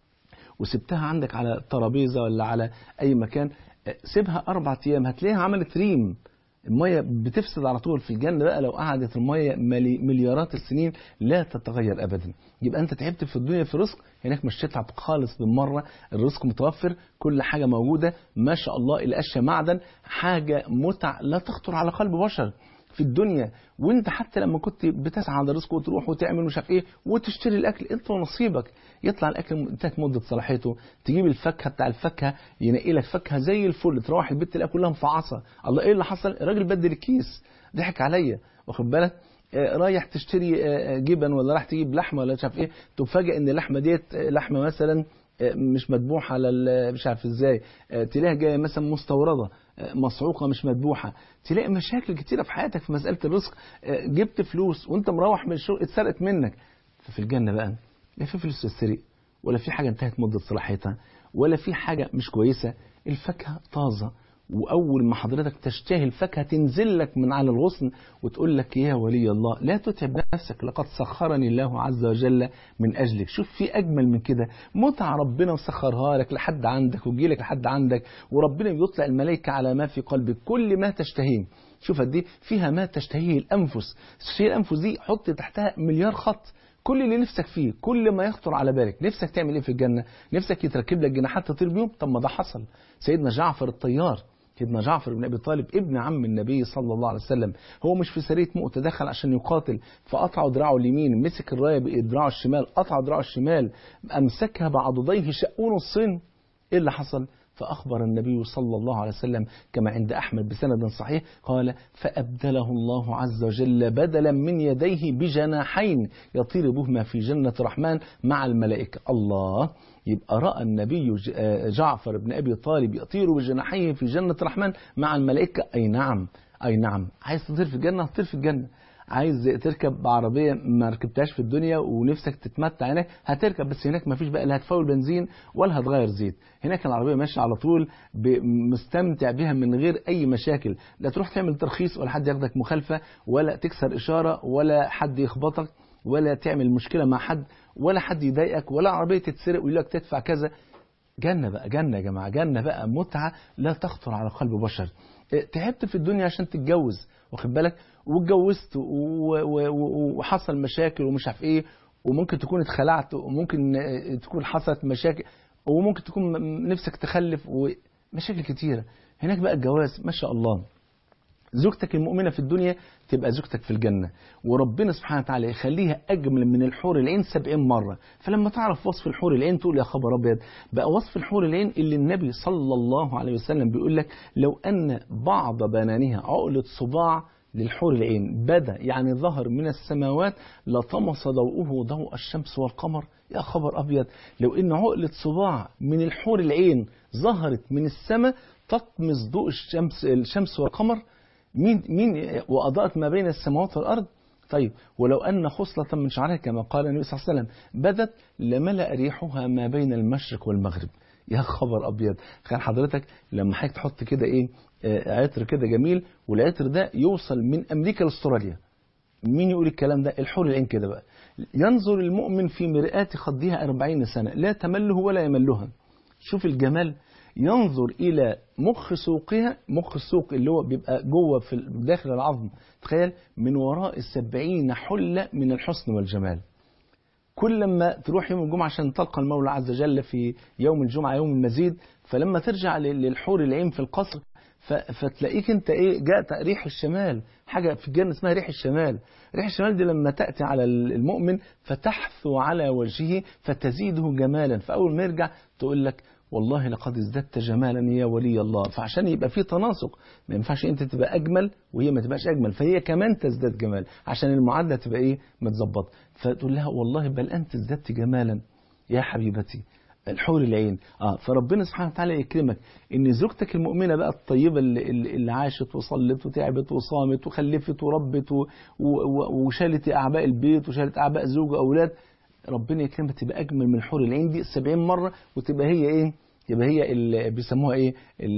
وسبتها عندك على الترابيزه ولا على اي مكان، سيبها اربع ايام هتلاقيها عملت ريم. الميه بتفسد على طول. في الجنه بقى لو قعدت الميه مليارات السنين لا تتغير ابدا. يبقى انت تعبت في الدنيا في رزق، هناك مش هتتعب خالص بالمره، الرزق متوفر، كل حاجه موجوده ما شاء الله، الاشياء معدن، حاجه متع لا تخطر على قلب بشر في الدنيا. وانت حتى لما كنت بتسعى على الرزق وتروح وتعمل مش عارف ايه وتشتري الاكل انت ونصيبك، يطلع الاكل انتهت مده صلاحيته، تجيب الفاكهه بتاع الفاكهه ينقي لك فاكهه زي الفل، تروح البيت تلاقيها كلها مفعصه. الله ايه اللي حصل؟ الراجل بدل الكيس، ضحك عليا، واخد بالك؟ آه رايح تشتري آه جبن ولا رايح تجيب لحمه ولا مش عارف ايه، تفاجئ ان اللحمه ديت لحمه مثلا مش مذبوحه على مش عارف ازاي، تلاقيها جايه مثلا مستورده مصعوقه مش مذبوحه، تلاقي مشاكل كتيره في حياتك في مساله الرزق. جبت فلوس وانت مروح من الشغل اتسرقت منك. ففي الجنه بقى لا في فلوس تتسرق، ولا في حاجه انتهت مده صلاحيتها، ولا في حاجه مش كويسه. الفاكهه طازه، واول ما حضرتك تشتهي الفاكهه تنزل لك من على الغصن وتقول لك يا ولي الله لا تتعب نفسك، لقد سخرني الله عز وجل من اجلك. شوف في اجمل من كده متعه ربنا مسخرها لك لحد عندك وتجي لك لحد عندك، وربنا بيطلع الملائكه على ما في قلبك كل ما تشتهيه. شوف قد ايه فيها ما تشتهيه الانفس، تشتهي الانفس دي حط تحتها مليار خط، كل اللي نفسك فيه، كل ما يخطر على بالك. نفسك تعمل ايه في الجنه؟ نفسك يتركب لك جناحات تطير بيهم؟ طب ما ده حصل. سيدنا جعفر الطيار، سيدنا جعفر بن ابي طالب ابن عم النبي صلى الله عليه وسلم، هو مش في سريه مؤتة دخل عشان يقاتل، فقطعوا دراعه اليمين، مسك الرايه بدراعه الشمال، قطع دراعه الشمال، امسكها بعضديه شقوا نصين. ايه اللي حصل؟ فأخبر النبي صلى الله عليه وسلم كما عند أحمد بسند صحيح قال فأبدله الله عز وجل بدلا من يديه بجناحين يطير بهما في جنة الرحمن مع الملائكة. الله، يبقى رأى النبي جعفر بن أبي طالب يطير بجناحيه في جنة الرحمن مع الملائكة. أي نعم، أي نعم. عايز تطير في الجنة هتطير في الجنة، عايز تركب عربية ما ركبتهاش في الدنيا ونفسك تتمتع هناك هتركب، بس هناك ما فيش بقى لا هتفول بنزين ولا هتغير زيت، هناك العربية ماشية على طول مستمتع بها من غير أي مشاكل، لا تروح تعمل ترخيص ولا حد ياخدك مخالفة ولا تكسر إشارة ولا حد يخبطك ولا تعمل مشكلة مع حد ولا حد يضايقك ولا عربية تتسرق ويقول لك تدفع كذا. جنة بقى، جنة يا جماعة، جنة بقى متعة لا تخطر على قلب بشر. تعبت في الدنيا عشان تتجوز، واخد بالك، واتجوزت وحصل مشاكل ومش عارف ايه، وممكن تكون اتخلعت وممكن تكون حصلت مشاكل، وممكن تكون نفسك تخلف ومشاكل كتيرة. هناك بقى الجواز ما شاء الله، زوجتك المؤمنة في الدنيا تبقى زوجتك في الجنة، وربنا سبحانه وتعالى يخليها أجمل من الحور العين سبعين مرة. فلما تعرف وصف الحور العين تقول يا خبر أبيض، بقى وصف الحور العين اللي النبي صلى الله عليه وسلم بيقول لك لو أن بعض بنانها عقلة صباع للحور العين بدا يعني ظهر من السماوات لطمس ضوءه ضوء الشمس والقمر. يا خبر أبيض، لو إن عقلة صباع من الحور العين ظهرت من السماء تطمس ضوء الشمس الشمس والقمر، مين مين وأضاءت ما بين السماوات والأرض. طيب ولو أن خصلة من شعرها كما قال النبي صلى الله عليه وسلم بدت لملأ ريحها ما بين المشرق والمغرب. يا خبر أبيض، كان حضرتك لما حضرتك تحط كده إيه آه عطر كده جميل، والعطر ده يوصل من أمريكا لاستراليا. مين يقول الكلام ده؟ الحور العين كده بقى. ينظر المؤمن في مرآة خدها أربعين سنة لا تمله ولا يملها. شوف الجمال. ينظر إلى مخ سوقها، مخ السوق اللي هو بيبقى جوه في داخل العظم، تخيل من وراء السبعين حلة من الحسن والجمال. كل لما تروح يوم الجمعة عشان تلقى المولى عز وجل في يوم الجمعة يوم المزيد، فلما ترجع للحور العين في القصر فتلاقيك انت ايه جاءت ريح الشمال، حاجة في الجنة اسمها ريح الشمال. ريح الشمال دي لما تأتي على المؤمن فتحثو على وجهه فتزيده جمالا، فأول ما يرجع تقول لك والله لقد ازددت جمالا يا ولي الله. فعشان يبقى في تناسق، ما ينفعش انت تبقى اجمل وهي ما تبقاش اجمل، فهي كمان تزداد جمال عشان المعادله تبقى ايه متظبطه. فتقول لها والله بل انت ازددت جمالا يا حبيبتي الحور العين. اه فربنا سبحانه وتعالى يكرمك ان زوجتك المؤمنه بقى الطيبه اللي, اللي عاشت وصلت وتعبت وصامت وخلفت وربت وشالت اعباء البيت وشالت اعباء زوج واولاد، ربنا يكرمها تبقى اجمل من حور العين دي سبعين مره، وتبقى هي ايه، يبقى هي اللي بيسموها ايه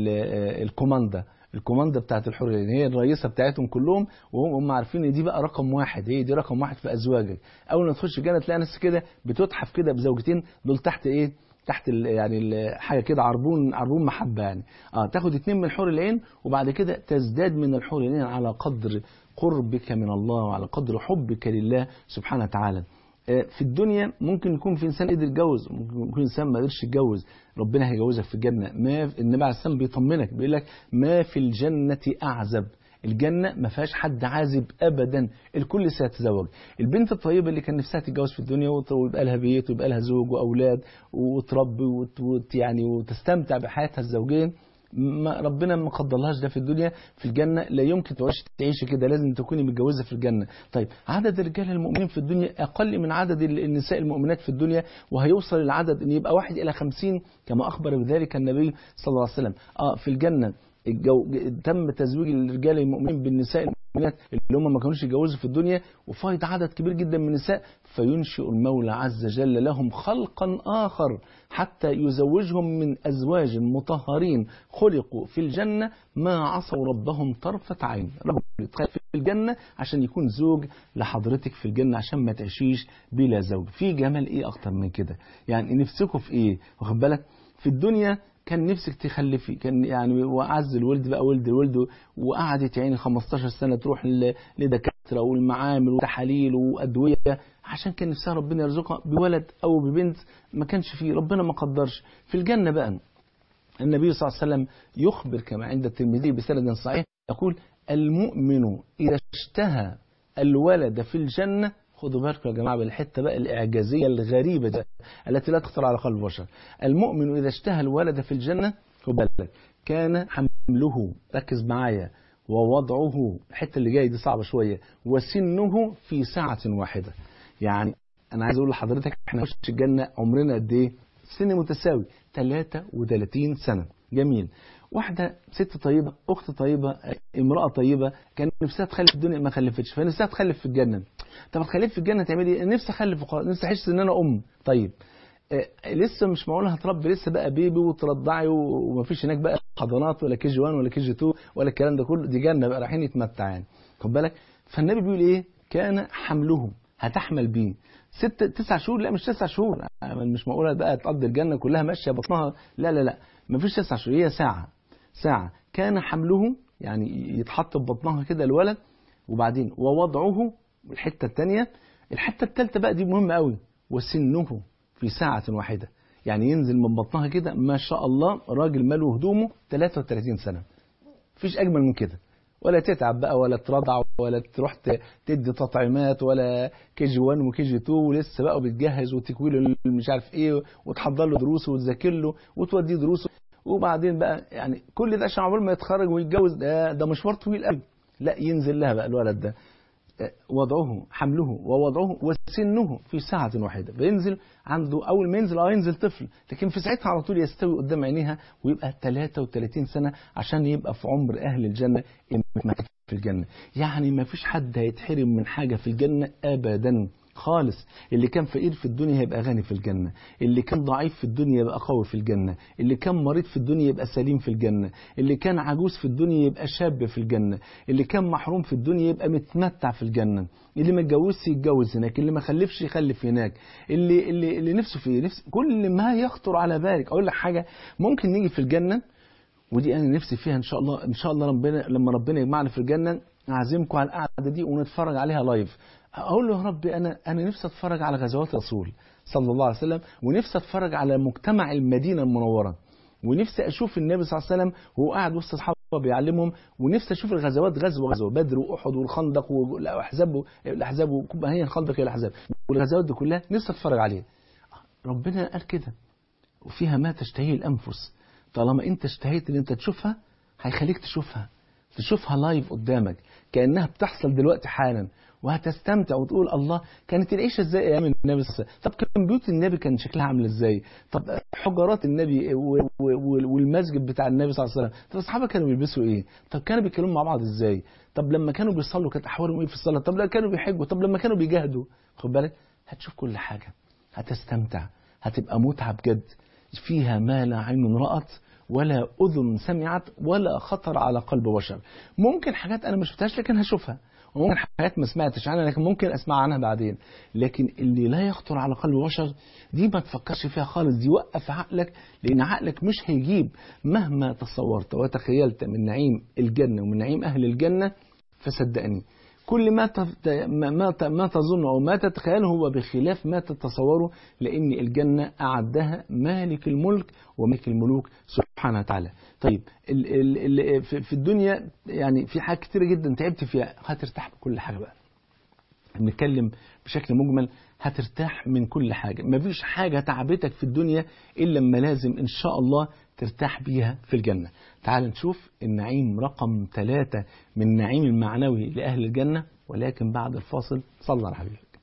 الكوماندا، الكوماندا بتاعت الحور العين، هي الرئيسه بتاعتهم كلهم، وهم عارفين ان دي بقى رقم واحد، هي دي رقم واحد في ازواجك. اول ما تخش الجنه تلاقي ناس كده بتتحف كده بزوجتين دول تحت ايه، تحت ال يعني ال حاجه كده عربون عربون محبه يعني. اه تاخد اتنين من حور العين وبعد كده تزداد من الحور العين على قدر قربك من الله وعلى قدر حبك لله سبحانه وتعالى. في الدنيا ممكن يكون في انسان قدر يتجوز، ممكن يكون انسان ما قدرش يتجوز، ربنا هيجوزك في الجنه. ما النبي عليه السلام بيطمنك بيقول لك ما في الجنه اعزب، الجنه ما فيهاش حد عازب ابدا، الكل سيتزوج. البنت الطيبه اللي كان نفسها تتجوز في الدنيا ويبقى لها بيت ويبقى لها زوج واولاد وتربي وت يعني وتستمتع بحياتها الزوجيه، ما ربنا ما قدرلهاش ده في الدنيا. في الجنة لا يمكن تعيش تعيش كده، لازم تكوني متجوزة في الجنة. طيب عدد الرجال المؤمنين في الدنيا أقل من عدد النساء المؤمنات في الدنيا، وهيوصل العدد أن يبقى واحد إلى خمسين كما أخبر بذلك النبي صلى الله عليه وسلم. آه في الجنة الجو... تم تزويج الرجال المؤمنين بالنساء المؤمنات اللي هم ما كانوش يتجوزوا في الدنيا، وفايض عدد كبير جدا من النساء، فينشئ المولى عز وجل لهم خلقا آخر حتى يزوجهم من أزواج مطهرين خلقوا في الجنة ما عصوا ربهم طرفة عين. رب يتخيل في الجنة عشان يكون زوج لحضرتك في الجنة عشان ما تعيشيش بلا زوج. في جمال إيه أكتر من كده؟ يعني نفسكم في إيه؟ واخد بالك في الدنيا كان نفسك تخلفي، كان يعني وعز الولد بقى ولد الولد، وقعدت يعني خمستاشر سنة تروح لدكاترة والمعامل وتحاليل وأدوية عشان كان نفسها ربنا يرزقها بولد أو ببنت، ما كانش فيه، ربنا ما قدرش. في الجنة بقى النبي صلى الله عليه وسلم يخبر كما عند الترمذي بسند صحيح يقول المؤمن إذا اشتهى الولد في الجنة، خدوا بالكم يا جماعة بالحتة بقى الإعجازية الغريبة دي التي لا تخطر على قلب بشر. المؤمن إذا اشتهى الولد في الجنة خد بالك كان حمله، ركز معايا، ووضعه، الحتة اللي جاية دي صعبة شوية، وسنه في ساعة واحدة. يعني أنا عايز أقول لحضرتك احنا نخش الجنة عمرنا قد إيه؟ سن متساوي ثلاثة وثلاثين سنة. جميل. واحدة ست طيبة، أخت طيبة، امرأة طيبة كان نفسها تخلف في الدنيا ما خلفتش، فنفسها تخلف في الجنة. طب تخلف في الجنة تعمل ايه؟ نفسي اخلف وخلاص، نفسي احس ان انا ام. طيب آه لسه مش معقول هتربي لسه بقى بيبي وترضعي ومفيش هناك بقى حضانات ولا كي جي واحد ولا كي جي اتنين ولا الكلام ده كله، دي جنة بقى رايحين يتمتع يعني. خد بالك فالنبي بيقول ايه؟ كان حمله، هتحمل بيه ست تسع شهور. لا مش تسع شهور، مش معقولة بقى تقضي الجنة كلها ماشية بطنها، لا لا لا مفيش تسع شهور، هي ساعة ساعة. كان حمله يعني يتحط ببطنها كده الولد، وبعدين ووضعه الحتة الثانية، الحتة الثالثة بقى دي مهمة قوي، وسنه في ساعة واحدة. يعني ينزل من بطنها كده ما شاء الله راجل ماله هدومه ثلاثة وثلاثين سنة. مفيش أجمل من كده، ولا تتعب بقى ولا ترضع ولا تروح تدي تطعيمات ولا كي جي واحد وكي جي اتنين ولسه بقى بتجهز وتكوي له مش عارف ايه وتحضر له دروسه وتذاكر له وتوديه دروسه، وبعدين بقى يعني كل ده عشان عقبال ما يتخرج ويتجوز. ده, ده مشوار طويل قوي. لا ينزل لها بقى الولد ده وضعه حمله ووضعه وسنه في ساعة واحدة، بينزل عنده أول ما ينزل اه ينزل طفل، لكن في ساعتها على طول يستوي قدام عينيها ويبقى ثلاثة وثلاثين سنة عشان يبقى في عمر أهل الجنة في الجنة. يعني ما فيش حد هيتحرم من حاجة في الجنة أبدا خالص. اللي كان فقير في الدنيا يبقى غني في الجنة، اللي كان ضعيف في الدنيا يبقى قوي في الجنة، اللي كان مريض في الدنيا يبقى سليم في الجنة، اللي كان عجوز في الدنيا يبقى شاب في الجنة، اللي كان محروم في الدنيا يبقى متمتع في الجنة، اللي ما اتجوزش يتجوز هناك، اللي ما خلفش يخلف هناك، اللي اللي اللي نفسه في نفس كل ما يخطر على بالك. اقول لك حاجة، ممكن نيجي في الجنة ودي انا نفسي فيها ان شاء الله، ان شاء الله ربنا لما ربنا يجمعنا في الجنة اعزمكم على القعدة دي ونتفرج عليها لايف. اقول له يا ربي انا انا نفسي اتفرج على غزوات الرسول صلى الله عليه وسلم، ونفسي اتفرج على مجتمع المدينة المنورة، ونفسي اشوف النبي صلى الله عليه وسلم وهو قاعد وسط اصحابه بيعلمهم، ونفسي اشوف الغزوات غزوه غزوه بدر واحد والخندق والاحزاب الاحزاب ما هي الخندق هي الاحزاب والغزوات دي كلها نفسي اتفرج عليها. ربنا قال كده وفيها ما تشتهيه الانفس. طالما انت اشتهيت ان انت تشوفها هيخليك تشوفها تشوفها لايف قدامك كأنها بتحصل دلوقتي حالا، وهتستمتع وتقول الله كانت العيشة ازاي ايام النبي صلى الله عليه وسلم. طب كان بيوت النبي كان شكلها عامل ازاي؟ طب حجرات النبي والمسجد بتاع النبي صلى الله عليه وسلم، طب اصحابه كانوا بيلبسوا ايه؟ طب كانوا بيتكلموا مع بعض ازاي؟ طب لما كانوا بيصلوا كانت احوالهم ايه في الصلاة؟ طب لما كانوا بيحجوا؟ طب لما كانوا بيجاهدوا؟ خد بالك هتشوف كل حاجة، هتستمتع، هتبقى متعة بجد فيها ما لا عين رأت ولا أذن سمعت ولا خطر على قلب بشر. ممكن حاجات أنا ما شفتهاش لكن هشوفها، وممكن حاجات ما سمعتش عنها لكن ممكن أسمع عنها بعدين. لكن اللي لا يخطر على قلب بشر دي ما تفكرش فيها خالص، دي وقف عقلك، لأن عقلك مش هيجيب مهما تصورت وتخيلت من نعيم الجنة ومن نعيم أهل الجنة. فصدقني كل ما ما ما تظن أو ما تتخيله هو بخلاف ما تتصوره، لأن الجنة أعدها مالك الملك وملك الملوك سبحانه وتعالى. طيب ال ال في الدنيا يعني في حاجات كتيرة جدا تعبت فيها، هترتاح بكل حاجة بقى. بنتكلم بشكل مجمل، هترتاح من كل حاجة. مفيش حاجة تعبتك في الدنيا إلا لما لازم إن شاء الله ترتاح بيها في الجنة. تعال نشوف النعيم رقم ثلاثة من النعيم المعنوي لأهل الجنة، ولكن بعد الفاصل صلى على حبيبك.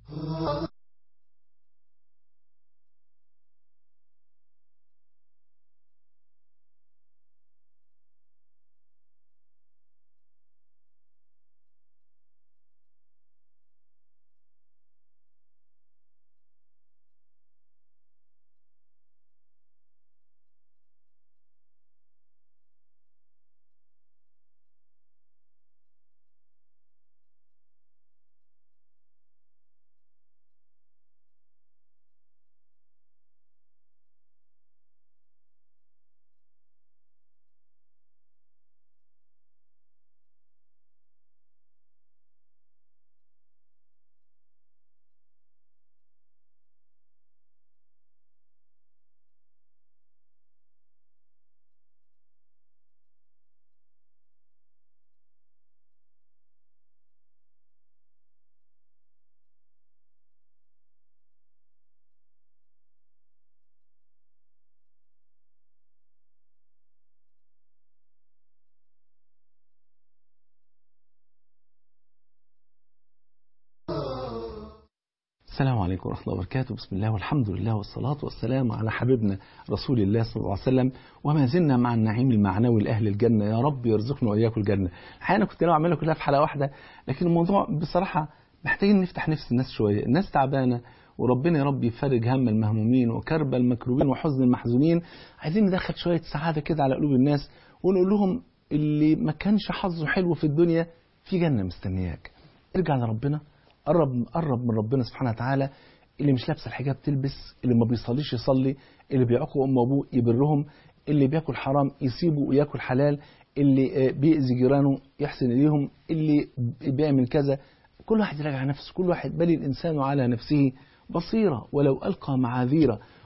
السلام عليكم ورحمة الله وبركاته. بسم الله والحمد لله والصلاة والسلام على حبيبنا رسول الله صلى الله عليه وسلم. وما زلنا مع النعيم المعنوي لأهل الجنة، يا رب يرزقنا وإياكم الجنة. الحقيقة كنت ناوي أعملها كلها في حلقة واحدة، لكن الموضوع بصراحة محتاجين نفتح نفس الناس شوية. الناس تعبانة وربنا يا رب يفرج هم المهمومين وكرب المكروبين وحزن المحزونين. عايزين ندخل شوية سعادة كده على قلوب الناس ونقول لهم اللي ما كانش حظه حلو في الدنيا في جنة مستنياك. ارجع لربنا، قرب قرب من ربنا سبحانه وتعالى. اللي مش لابس الحجاب تلبس، اللي ما بيصليش يصلي، اللي بيعقوا أم وأبوه يبرهم، اللي بياكل حرام يسيبه وياكل حلال، اللي بيأذي جيرانه يحسن إليهم، اللي بيعمل كذا. كل واحد يراجع نفسه، كل واحد بل الإنسان على نفسه بصيرة ولو ألقى معاذيرة.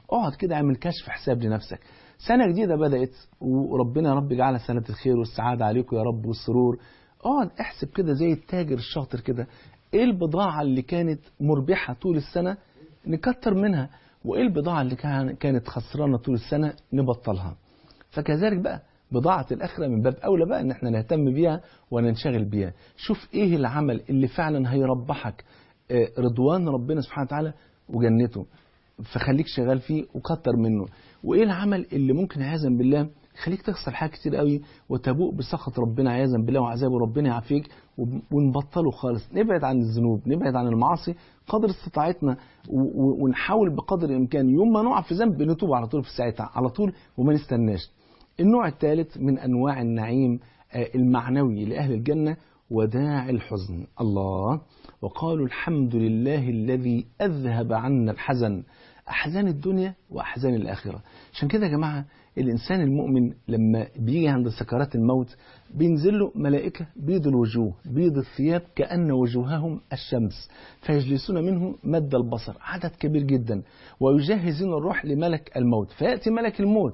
اقعد كده اعمل كشف حساب لنفسك. سنة جديدة بدأت وربنا يا رب جعلها سنة الخير والسعادة عليكم يا رب والسرور. اقعد احسب كده زي التاجر الشاطر كده، ايه البضاعة اللي كانت مربحة طول السنة نكتر منها، وايه البضاعة اللي كانت خسرانة طول السنة نبطلها. فكذلك بقى بضاعة الآخرة من باب أولى بقى إن احنا نهتم بيها وننشغل بيها. شوف إيه العمل اللي فعلا هيربحك رضوان ربنا سبحانه وتعالى وجنته، فخليك شغال فيه وكتر منه. وإيه العمل اللي ممكن عياذا بالله خليك تخسر حاجات كتير قوي وتبوء بسخط ربنا عياذا بالله وعذابه ربنا يعافيك، ونبطله خالص. نبعد عن الذنوب، نبعد عن المعاصي قدر استطاعتنا، ونحاول بقدر الإمكان يوم ما نقع في ذنب نتوب على طول في ساعتها على طول وما نستناش. النوع الثالث من أنواع النعيم المعنوي لأهل الجنة وداع الحزن. الله، وقالوا الحمد لله الذي أذهب عنا الحزن، أحزان الدنيا وأحزان الآخرة. عشان كده يا جماعة الإنسان المؤمن لما بيجي عند سكرات الموت بينزل له ملائكة بيض الوجوه بيض الثياب كأن وجوههم الشمس، فيجلسون منه مد البصر، عدد كبير جدا، ويجهزون الروح لملك الموت. فيأتي ملك الموت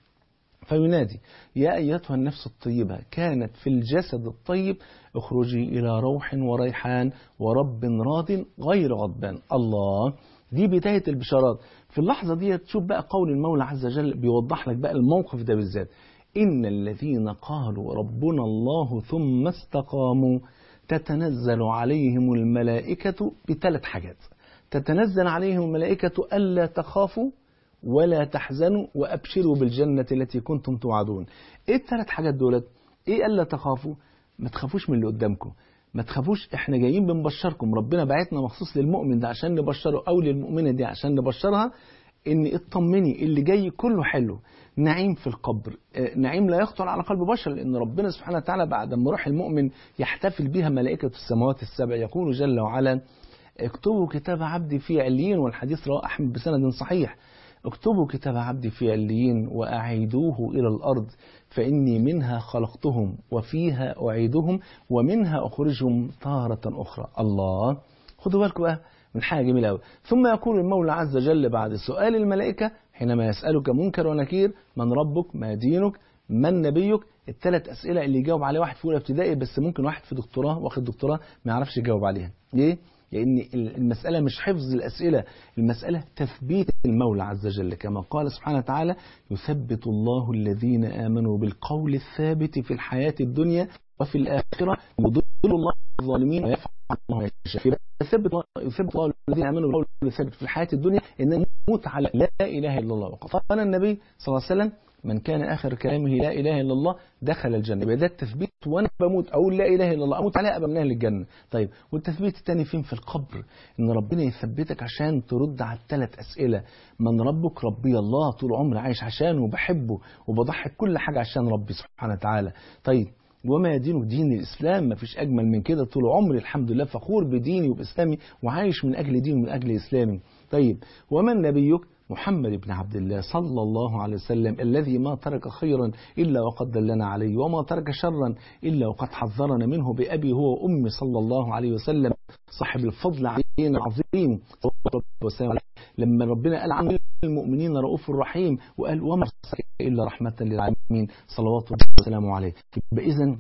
فينادي يا أيتها النفس الطيبة كانت في الجسد الطيب اخرجي إلى روح وريحان ورب راض غير غضبان. الله، دي بداية البشارات. في اللحظة دي تشوف بقى قول المولى عز وجل بيوضح لك بقى الموقف ده بالذات. إن الذين قالوا ربنا الله ثم استقاموا تتنزل عليهم الملائكة بثلاث حاجات. تتنزل عليهم الملائكة ألا تخافوا ولا تحزنوا وأبشروا بالجنة التي كنتم توعدون. إيه الثلاث حاجات دولت؟ إيه ألا تخافوا؟ ما تخافوش من اللي قدامكم، ما تخافوش، احنا جايين بنبشركم، ربنا بعتنا مخصوص للمؤمن ده عشان نبشره أو للمؤمنة دي عشان نبشرها إن اطمني اللي جاي كله حلو. نعيم في القبر، نعيم لا يخطر على قلب بشر، لأن ربنا سبحانه وتعالى بعد ما روح المؤمن يحتفل بها ملائكة السماوات السبع يقول جل وعلا اكتبوا كتاب عبدي في عليين، والحديث رواه أحمد بسند صحيح. اكتبوا كتاب عبدي في عليين وأعيدوه إلى الأرض فإني منها خلقتهم وفيها أعيدهم ومنها أخرجهم تارة أخرى. الله، خدوا بالكم بقى من حاجة جميلة أوي. ثم يقول المولى عز وجل بعد سؤال الملائكة حينما يسألك منكر ونكير من ربك ما دينك من نبيك، الثلاث أسئلة اللي يجاوب عليه واحد في أولى ابتدائي بس ممكن واحد في دكتوراه واخد دكتوراه ما يعرفش يجاوب عليها. ليه؟ لأن المسألة مش حفظ الأسئلة، المسألة تثبيت المولى عز وجل، كما قال سبحانه وتعالى يثبت الله الذين آمنوا بالقول الثابت في الحياة الدنيا وفي الآخرة يضل الله الظالمين ويفعل الله يشاء. يثبت الله الذين آمنوا بالقول الثابت في الحياة الدنيا إن نموت على لا إله إلا الله. وقال النبي صلى الله عليه وسلم من كان آخر كلامه لا إله إلا الله دخل الجنة. يبقى ده التثبيت، وأنا بموت أقول لا إله إلا الله أموت عليها أبقى من أهل الجنة. طيب والتثبيت الثاني فين؟ في القبر، إن ربنا يثبتك عشان ترد على الثلاث أسئلة. من ربك؟ ربي الله، طول عمري عايش عشانه وبحبه وبضحي كل حاجة عشان ربي سبحانه وتعالى. طيب وما دينه؟ دين الإسلام، ما فيش أجمل من كده، طول عمري الحمد لله فخور بديني وبإسلامي وعايش من أجل ديني ومن أجل إسلامي. طيب ومن نبيك؟ محمد بن عبد الله صلى الله عليه وسلم الذي ما ترك خيرا إلا وقد دلنا عليه وما ترك شرا إلا وقد حذرنا منه بأبي هو وأمي صلى الله عليه وسلم، صاحب الفضل علينا العظيم صلى الله عليه وسلم. لما ربنا قال عن المؤمنين رؤوف رحيم وقال وما أرسلك إلا رحمة للعالمين صلوات الله وسلامه عليه. يبقى إذن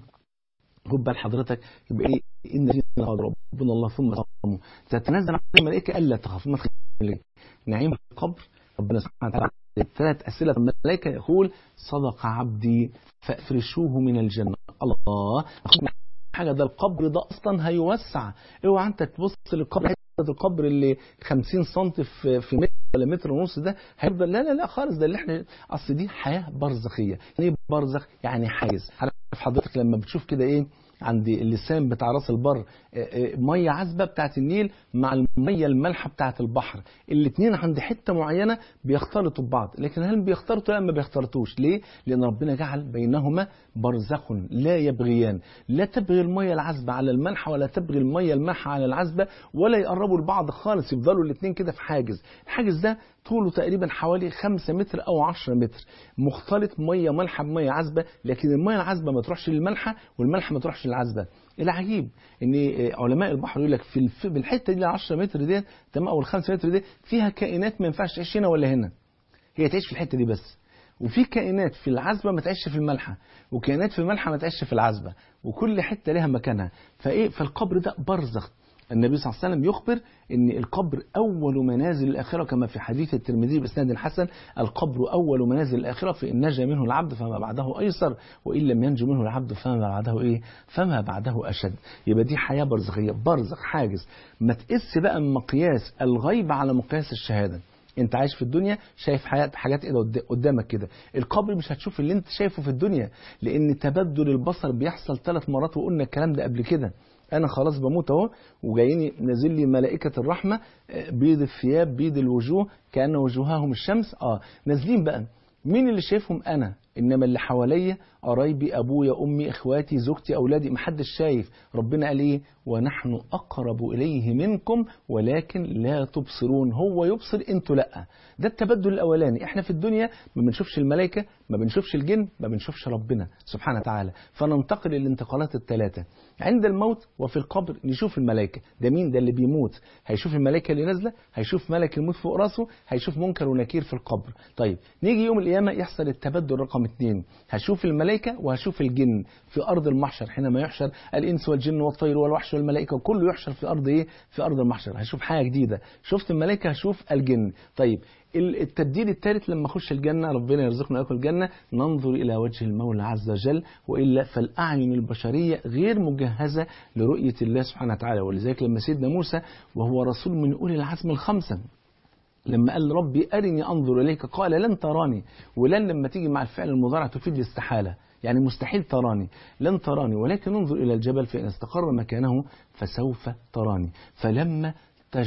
خد بال حضرتك، يبقى إيه؟ إن ربنا الله ثم صاموا تتنزل على الملائكة ألا تخافوا ما تخافوا. نعيم في القبر، ربنا سبحانه وتعالى ثلاث أسئلة الملائكة يقول صدق عبدي فافرشوه من الجنة. الله، حاجة ده القبر ده أصلا هيوسع. اوعى أنت تبص للقبر حتة القبر اللي خمسين سنتي في في متر ولا متر ونص ده هيفضل، لا لا لا خالص، ده اللي احنا أصل دي حياة برزخية. يعني برزخ يعني حاجز. عارف حضرتك لما بتشوف كده إيه عند اللسان بتاع راس البر ميه عذبه بتاعت النيل مع الميه المالحه بتاعت البحر، الاثنين عند حته معينه بيختلطوا ببعض، لكن هل بيختلطوا؟ لا ما بيختلطوش. ليه؟ لان ربنا جعل بينهما برزخ لا يبغيان، لا تبغي الميه العذبه على المالحه ولا تبغي الميه المالحه على العذبه ولا يقربوا لبعض خالص، يفضلوا الاثنين كده في حاجز. الحاجز ده طوله تقريبا حوالي خمسة متر أو عشرة متر، مختلط مية مالحة بمية عذبة، لكن المية العذبة ما تروحش للمالحة والمالحة ما تروحش للعذبة. العجيب ان علماء البحر يقول لك في بالحته دي عشرة متر دي تمام او الخمسة متر دي فيها كائنات ما ينفعش تعيش هنا ولا هنا. هي تعيش في الحتة دي بس. وفي كائنات في العزبة ما تعيش في الملحة، وكائنات في الملحة ما تعيش في العزبة، وكل حتة لها مكانها. فإيه؟ فالقبر ده برزخ. النبي صلى الله عليه وسلم يخبر ان القبر اول منازل الاخره، كما في حديث الترمذي باسناد حسن: القبر اول منازل الاخره، فان نجا منه العبد فما بعده ايسر، وان لم ينج منه العبد فما بعده ايه؟ فما بعده اشد. يبقى دي حياه برزخيه، برزخ حاجز. ما تقيس بقى مقياس الغيب على مقياس الشهاده. انت عايش في الدنيا شايف حياة حاجات ايه قدامك كده، القبر مش هتشوف اللي انت شايفه في الدنيا، لان تبدل البصر بيحصل ثلاث مرات، وقلنا الكلام ده قبل كده. انا خلاص بموت اهو، وجايين نازل لي ملائكه الرحمه بيض الثياب بيض الوجوه كأن وجوههم الشمس. اه نازلين بقى، مين اللي شايفهم؟ انا. انما اللي حواليا قرايبي، ابويا، امي، اخواتي، زوجتي، اولادي، محدش شايف. ربنا قال ايه؟ ونحن اقرب اليه منكم ولكن لا تبصرون. هو يبصر انتوا لا. ده التبدل الاولاني. احنا في الدنيا ما بنشوفش الملائكه، ما بنشوفش الجن، ما بنشوفش ربنا سبحانه وتعالى. فننتقل للانتقالات الثلاثه. عند الموت وفي القبر نشوف الملائكه. ده مين؟ ده اللي بيموت هيشوف الملائكه اللي نازله، هيشوف ملك الموت فوق راسه، هيشوف منكر ونكير في القبر. طيب نيجي يوم القيامه يحصل التبدل رقم اثنين، هشوف الملائكه وهشوف الجن في ارض المحشر، حينما يحشر الانس والجن والطير والوحش والملائكه وكله يحشر في ارض ايه؟ في ارض المحشر. هشوف حاجه جديده، شفت الملائكه هشوف الجن. طيب التبديل الثالث لما اخش الجنه، ربنا يرزقنا واياكم الجنه، ننظر الى وجه المولى عز وجل، والا فالاعين البشريه غير مجهزه لرؤيه الله سبحانه وتعالى. ولذلك لما سيدنا موسى وهو رسول من اولي العزم الخمسه، لما قال ربي أرني أنظر إليك، قال لن تراني. ولن لما تيجي مع الفعل المضارع تفيد الاستحالة، يعني مستحيل تراني، لن تراني ولكن انظر إلى الجبل فإن استقر مكانه فسوف تراني. فلما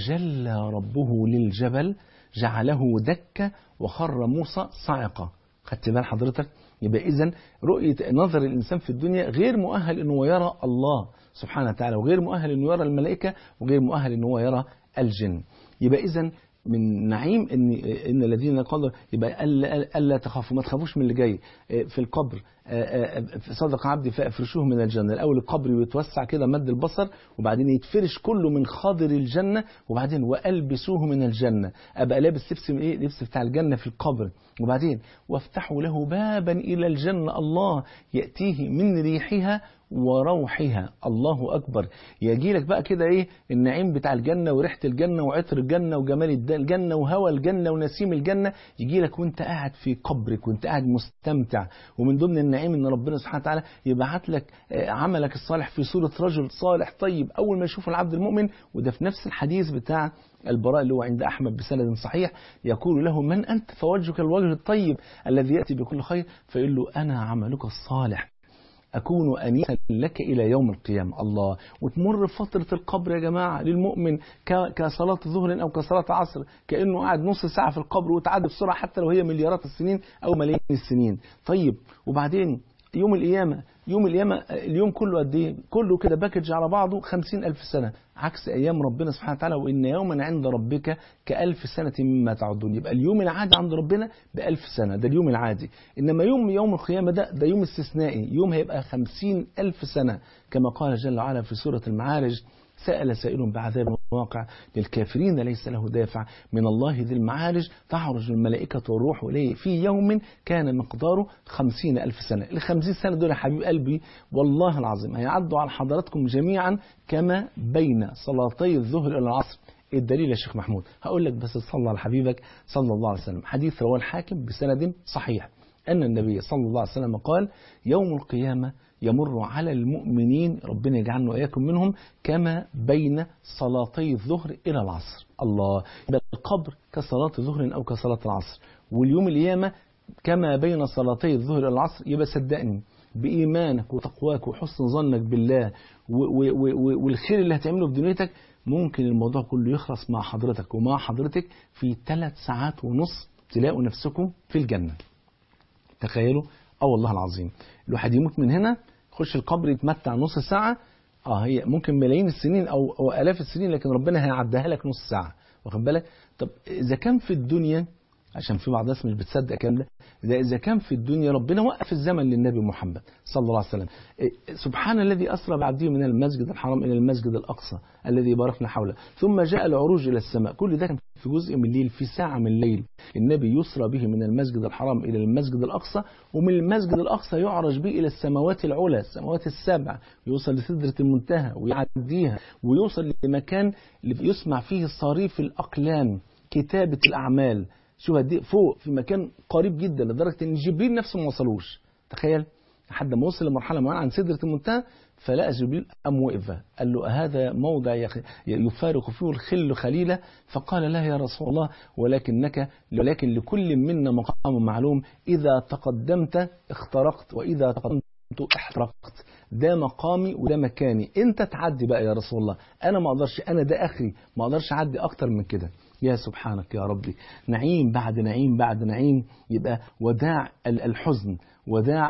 تجلى ربه للجبل جعله دكا وخر موسى صاعقا. خدت بال حضرتك؟ يبقى إذن رؤية نظر الإنسان في الدنيا غير مؤهل أنه يرى الله سبحانه وتعالى، وغير مؤهل أنه يرى الملائكة، وغير مؤهل أنه يرى الجن. يبقى إذن من نعيم ان ان الذين قالوا يبقى الا الا تخافوا، ما تخافوش من اللي جاي في القبر. صدق عبدي فافرشوه من الجنه. الاول القبر يتوسع كده مد البصر، وبعدين يتفرش كله من خاضر الجنه، وبعدين والبسوه من الجنه، ابقى لابس لبس من ايه؟ لبس بتاع الجنه في القبر. وبعدين وافتحوا له بابا الى الجنه، الله ياتيه من ريحها وروحها. الله أكبر. يجي لك بقى كده إيه؟ النعيم بتاع الجنة وريحة الجنة وعطر الجنة وجمال الجنة وهوى الجنة ونسيم الجنة، يجي لك وانت قاعد في قبرك وانت قاعد مستمتع. ومن ضمن النعيم ان ربنا سبحانه وتعالى يبعت لك عملك الصالح في صورة رجل صالح طيب، أول ما يشوف العبد المؤمن. وده في نفس الحديث بتاع البراء اللي هو عند أحمد بسند صحيح، يقول له من أنت؟ فوجهك الوجه الطيب الذي يأتي بكل خير، فيقول له أنا عملك الصالح أكون أنيسا لك إلى يوم القيامة. الله. وتمر فترة القبر يا جماعة للمؤمن كصلاة ظهر أو كصلاة عصر، كأنه قاعد نص ساعة في القبر وتعدي بسرعة حتى لو هي مليارات السنين أو ملايين السنين. طيب وبعدين يوم القيامة، يوم القيامة اليوم كله قد ايه؟ كله كده باكج على بعضه خمسين ألف سنة، عكس أيام ربنا سبحانه وتعالى وإن يوما عند ربك كألف سنة مما تعدون. يبقى اليوم العادي عند ربنا بألف سنة، ده اليوم العادي. إنما يوم يوم القيامة ده ده يوم استثنائي، يوم هيبقى خمسين ألف سنة، كما قال جل وعلا في سورة المعارج: سأل سائل بعذاب واقع للكافرين ليس له دافع من الله ذي المعارج تعرج الملائكة والروح إليه في يوم كان مقداره خمسين ألف سنة. الخمسين سنة دول يا حبيب قلبي والله العظيم هيعدوا على حضراتكم جميعا كما بين صلاتي الظهر إلى العصر. الدليل يا شيخ محمود؟ هقول لك بس صلى على حبيبك صلى الله عليه وسلم. حديث رواه الحاكم بسند صحيح أن النبي صلى الله عليه وسلم قال: يوم القيامة يمر على المؤمنين، ربنا يجعلنا وإياكم منهم، كما بين صلاتي الظهر إلى العصر. الله. يبقى القبر كصلاة الظهر أو كصلاة العصر، واليوم القيامة كما بين صلاتي الظهر إلى العصر. يبقى صدقني بإيمانك وتقواك وحسن ظنك بالله والخير اللي هتعمله في دنيتك، ممكن الموضوع كله يخلص مع حضرتك ومع حضرتك في ثلاث ساعات ونص، تلاقوا نفسكم في الجنة. تخيلوا. اه والله العظيم الواحد يموت من هنا يخش القبر يتمتع نص ساعة، اه هي ممكن ملايين السنين او او الاف السنين، لكن ربنا هيعديها لك نص ساعة. واخد بالك؟ طب اذا كان في الدنيا، عشان في بعض الناس مش بتصدق الكلام ده، ده اذا كان في الدنيا ربنا وقف الزمن للنبي محمد صلى الله عليه وسلم. سبحان الذي اسرى بعبده من المسجد الحرام الى المسجد الاقصى الذي باركنا حوله ثم جاء العروج الى السماء. كل ده كان في جزء من الليل، في ساعة من الليل، النبي يسرى به من المسجد الحرام إلى المسجد الأقصى، ومن المسجد الأقصى يعرج به إلى السماوات العلى، السماوات السبع، يوصل لسدرة المنتهى ويعديها، ويوصل لمكان يسمع فيه صريف الأقلام، كتابة الأعمال. شوف دي فوق في مكان قريب جدا لدرجة إن جبريل نفسه ما وصلوش. تخيل لحد ما وصل لمرحلة معينة عن سدرة المنتهى، فلقى جبريل أم وقفة، قال له هذا موضع يفارق فيه الخل خليله؟ فقال لا يا رسول الله، ولكنك ولكن لكل منا مقام معلوم، إذا تقدمت اخترقت وإذا تقدمت احترقت. ده مقامي وده مكاني، انت تعدي بقى يا رسول الله، انا ما اقدرش، انا ده اخري، ما اقدرش اعدي اكتر من كده. يا سبحانك يا ربي، نعيم بعد نعيم بعد نعيم. يبقى وداع الحزن، وداع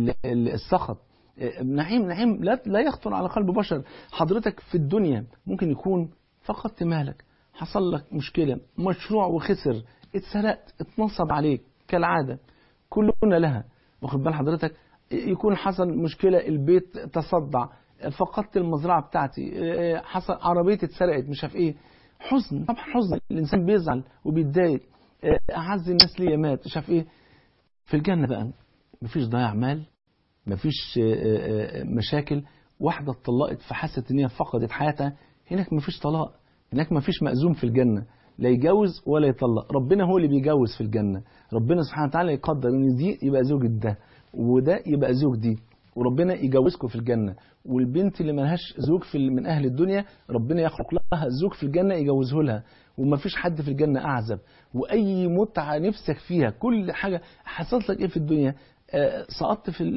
السخط، نعيم نعيم لا لا يخطر على قلب بشر. حضرتك في الدنيا ممكن يكون فقدت مالك، حصل لك مشكلة، مشروع وخسر، اتسرقت، اتنصب عليك كالعادة، كلنا لها، واخد بال حضرتك؟ يكون حصل مشكلة، البيت تصدع، فقدت المزرعة بتاعتي، حصل عربيتي اتسرقت، مش عارف ايه، حزن طبعا، حزن، الانسان بيزعل وبيتضايق، اعز الناس ليا مات، مش عارف ايه. في الجنة بقى مفيش ضياع مال، مفيش مشاكل. واحدة اتطلقت فحست ان هي فقدت حياتها، هناك مفيش طلاق، هناك مفيش مأزوم في الجنة، لا يجوز ولا يطلق، ربنا هو اللي بيجوز في الجنة. ربنا سبحانه وتعالى يقدر ان دي يبقى زوج ده وده يبقى زوج دي، وربنا يجوزكم في الجنة. والبنت اللي ملهاش زوج في من أهل الدنيا ربنا يخلق لها زوج في الجنة يجوزه لها، ومفيش حد في الجنة أعزب. وأي متعة نفسك فيها، كل حاجة حصلت لك إيه في الدنيا، آه سقطت في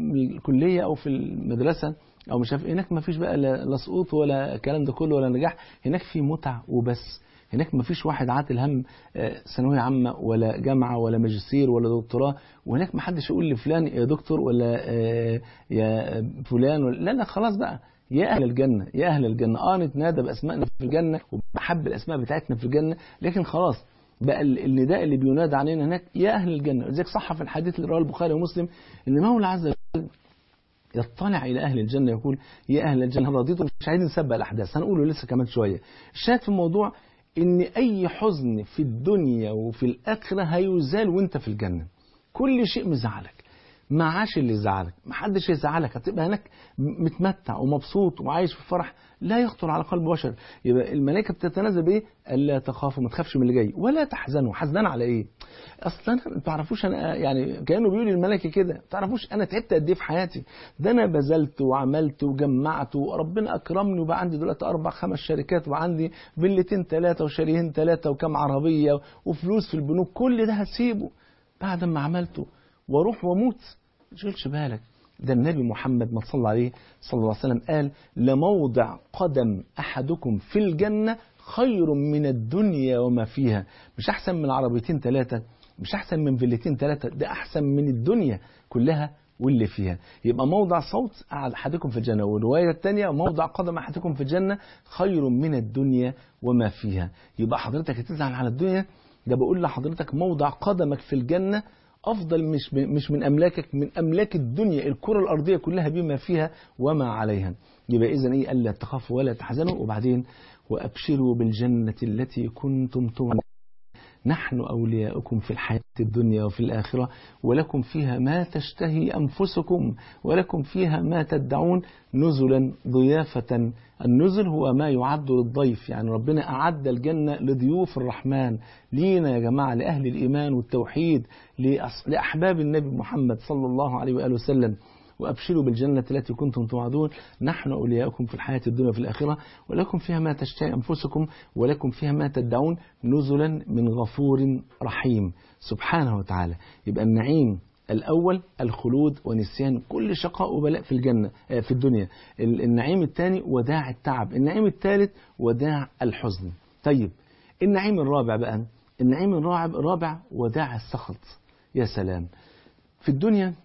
الكلية أو في المدرسة أو مش عارف، هناك مفيش بقى لا سقوط ولا الكلام ده كله ولا نجاح، هناك في متعة وبس. هناك مفيش واحد عاتل هم ثانوية عامة ولا جامعة ولا ماجستير ولا دكتوراه، وهناك محدش يقول لفلان يا دكتور ولا يا فلان ولا، لا لا خلاص بقى، يا أهل الجنة يا أهل الجنة. آه نتنادى بأسمائنا في الجنة وبحب الأسماء بتاعتنا في الجنة، لكن خلاص بقى النداء اللي بينادى علينا هناك يا أهل الجنة. لذلك صح في الحديث اللي رواه البخاري ومسلم إن مولى عز وجل يطلع إلى أهل الجنة يقول يا أهل الجنة رضيتم. مش عايزين نسبق الأحداث، هنقوله لسه كمان شوية. الشاهد في الموضوع إن أي حزن في الدنيا وفي الآخرة هيزال وانت في الجنة. كل شيء مزعلك ما عاش اللي زعلك، ما حدش يزعلك، هتبقى هناك متمتع ومبسوط وعايش في فرح لا يخطر على قلب بشر. يبقى الملائكة بتتنازل بإيه؟ ألا تخافوا، ما تخافش من اللي جاي، ولا تحزنوا. حزنان على إيه؟ أصلا ما تعرفوش أنا، يعني كأنه بيقول الملائكة كده، ما تعرفوش أنا تعبت قد إيه في حياتي، ده أنا بذلت وعملت وجمعت وربنا أكرمني وبقى عندي دلوقتي أربع خمس شركات وعندي فيلتين ثلاثة وشاليهين ثلاثة وكم عربية وفلوس في البنوك، كل ده هسيبه بعد ما عملته واروح واموت. ما تشغلش بالك، ده النبي محمد ما صلى عليه صلى الله عليه وسلم قال لموضع قدم احدكم في الجنه خير من الدنيا وما فيها. مش احسن من عربيتين ثلاثه، مش احسن من فيلتين ثلاثه، ده احسن من الدنيا كلها واللي فيها. يبقى موضع صوت احدكم في الجنه، والروايه الثانيه موضع قدم احدكم في الجنه خير من الدنيا وما فيها. يبقى حضرتك هتزعل على الدنيا، ده بقول لحضرتك موضع قدمك في الجنة أفضل مش مش من أملاكك، من أملاك الدنيا الكرة الأرضية كلها بما فيها وما عليها. يبقى إذن إيه؟ ألا تخافوا ولا تحزنوا. وبعدين وأبشروا بالجنة التي كنتم توعدون نحن أولياؤكم في الحياة الدنيا وفي الآخرة ولكم فيها ما تشتهي أنفسكم ولكم فيها ما تدعون نزلا ضيافة. النزل هو ما يعد للضيف، يعني ربنا أعد الجنة لضيوف الرحمن، لينا يا جماعة، لأهل الإيمان والتوحيد، لأحباب النبي محمد صلى الله عليه وآله وسلم. وأبشروا بالجنة التي كنتم توعدون نحن أولياؤكم في الحياة الدنيا وفي الآخرة ولكم فيها ما تشتهي أنفسكم ولكم فيها ما تدعون نزلا من غفور رحيم سبحانه وتعالى. يبقى النعيم الأول الخلود ونسيان كل شقاء وبلاء في الجنة في الدنيا. النعيم الثاني وداع التعب. النعيم الثالث وداع الحزن. طيب النعيم الرابع بقى، النعيم الرابع وداع السخط. يا سلام. في الدنيا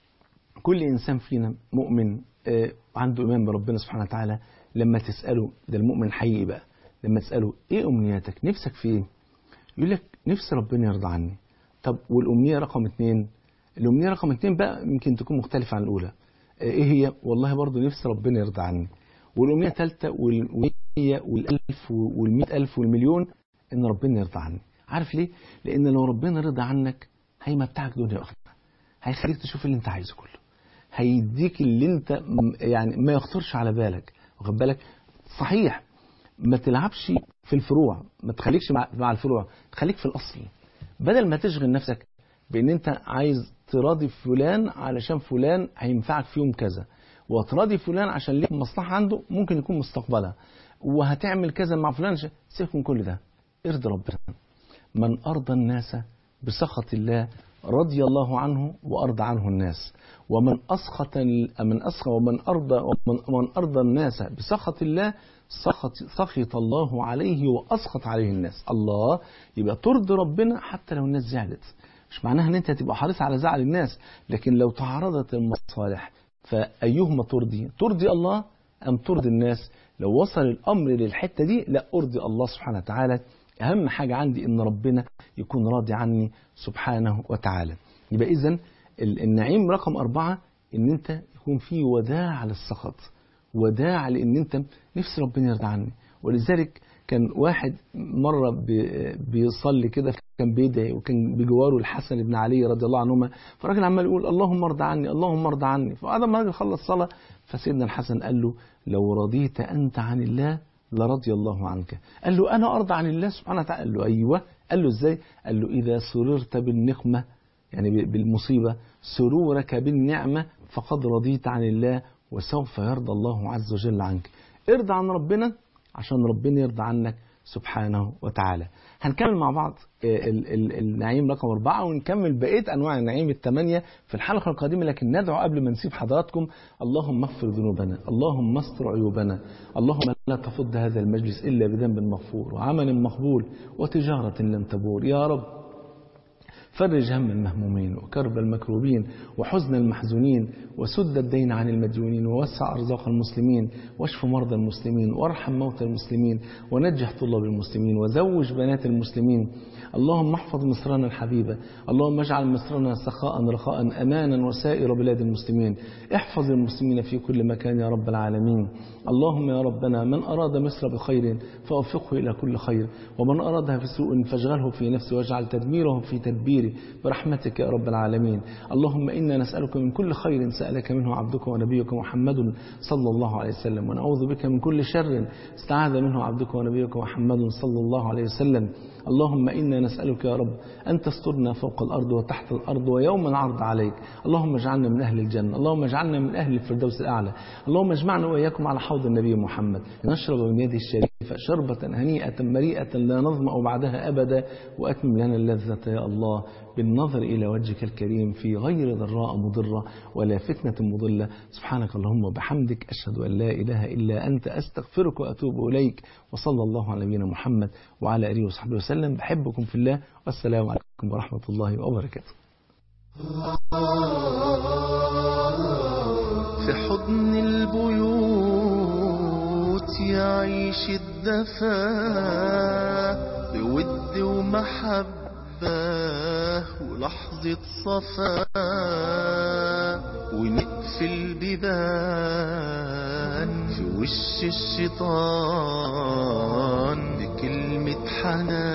كل إنسان فينا مؤمن آه عنده إيمان بربنا سبحانه وتعالى، لما تسأله، ده المؤمن الحقيقي بقى، لما تسأله إيه أمنياتك، نفسك في إيه؟ يقول لك نفسي ربنا يرضى عني. طب والأمنية رقم اتنين؟ الأمنية رقم اتنين بقى يمكن تكون مختلفة عن الأولى. آه إيه هي؟ والله برضو نفسي ربنا يرضى عني. والأمنية الثالثة والمية والألف والمئة ألف والمليون ان ربنا يرضى عني. عارف ليه؟ لان لو ربنا رضى عنك هيمتعك دنيا واخره، هيخليك تشوف اللي انت عايزه كله، هيديك اللي انت يعني ما يخطرش على بالك. واخد بالك؟ صحيح ما تلعبش في الفروع، ما تخليكش مع, مع الفروع، خليك في الاصل. بدل ما تشغل نفسك بان انت عايز تراضي فلان علشان فلان هينفعك في يوم كذا، وتراضي فلان عشان ليك مصلحة عنده ممكن يكون مستقبلها، وهتعمل كذا مع فلان، سيبك من كل ده، ارضي ربنا. من أرضى الناس بسخط الله رضي الله عنه وأرضى عنه الناس، ومن أسخط من أسخط ومن أرضى ومن من أرضى الناس بسخط الله سخط سخط الله عليه وأسخط عليه الناس. الله، يبقى ترضي ربنا حتى لو الناس زعلت. مش معناها ان انت تبقى حريص على زعل الناس، لكن لو تعارضت المصالح فأيهما ترضي؟ ترضي الله أم ترضي الناس؟ لو وصل الأمر للحتة دي، لا أرضي الله سبحانه وتعالى. أهم حاجة عندي إن ربنا يكون راضي عني سبحانه وتعالى. يبقى إذن النعيم رقم أربعة إن أنت يكون فيه وداع للسخط، وداع لأن أنت نفس ربنا يرضى عني. ولذلك كان واحد مرة بيصلي كده، كان بيدعي وكان بجواره الحسن بن علي رضي الله عنهما، فالراجل عمال يقول اللهم ارضى عني اللهم ارضى عني. فبعد ما الراجل خلص صلاة فسيدنا الحسن قال له لو رضيت أنت عن الله لرضي الله عنك. قال له أنا أرضى عن الله سبحانه وتعالى. قال له أيوة. قال له إزاي؟ قال له إذا سررت بالنقمة يعني بالمصيبة سرورك بالنعمة فقد رضيت عن الله وسوف يرضى الله عز وجل عنك. ارضى عن ربنا عشان ربنا يرضى عنك سبحانه وتعالى. هنكمل مع بعض ال ال النعيم رقم أربعة، ونكمل بقية أنواع النعيم الثمانية في الحلقة القادمة. لكن ندعو قبل ما نسيب حضراتكم: اللهم اغفر ذنوبنا، اللهم استر عيوبنا، اللهم لا تفض هذا المجلس إلا بذنب مغفور وعمل مقبول وتجارة لم تبور. يا رب فرج هم المهمومين وكرب المكروبين وحزن المحزونين وسد الدين عن المديونين ووسع أرزاق المسلمين واشف مرضى المسلمين وارحم موتى المسلمين ونجح طلاب المسلمين وزوج بنات المسلمين. اللهم احفظ مصرنا الحبيبة، اللهم اجعل مصرنا سخاء رخاء أمانا وسائر بلاد المسلمين. احفظ المسلمين في كل مكان يا رب العالمين. اللهم يا ربنا من أراد مصر بخير فأوفقه إلى كل خير، ومن أرادها في سوء فاشغله في نفسه واجعل تدميره في تدبيره برحمتك يا رب العالمين. اللهم إنا نسألك من كل خير سألك منه عبدك ونبيك محمد صلى الله عليه وسلم، ونعوذ بك من كل شر استعاذ منه عبدك ونبيك محمد صلى الله عليه وسلم. اللهم إنا نسألك يا رب أن تسترنا فوق الأرض وتحت الأرض ويوم العرض عليك. اللهم اجعلنا من أهل الجنة، اللهم اجعلنا من أهل الفردوس الأعلى. اللهم اجمعنا وإياكم على حوض النبي محمد نشرب من يده الشريفة شربة هنيئة مريئة لا نظمأ بعدها أبدا، وأتمم لنا اللذة يا الله بالنظر إلى وجهك الكريم في غير ضراء مضرة ولا فتنة مضلة. سبحانك اللهم وبحمدك أشهد أن لا إله إلا أنت أستغفرك وأتوب إليك. وصلى الله على نبينا محمد وعلى آله وصحبه وسلم. بحبكم في الله، والسلام عليكم ورحمة الله وبركاته. في حضن البيوت يعيش الدفا بود ومحبة ولحظة صفا، ونقفل بيبان في وش الشيطان بكلمة حنان.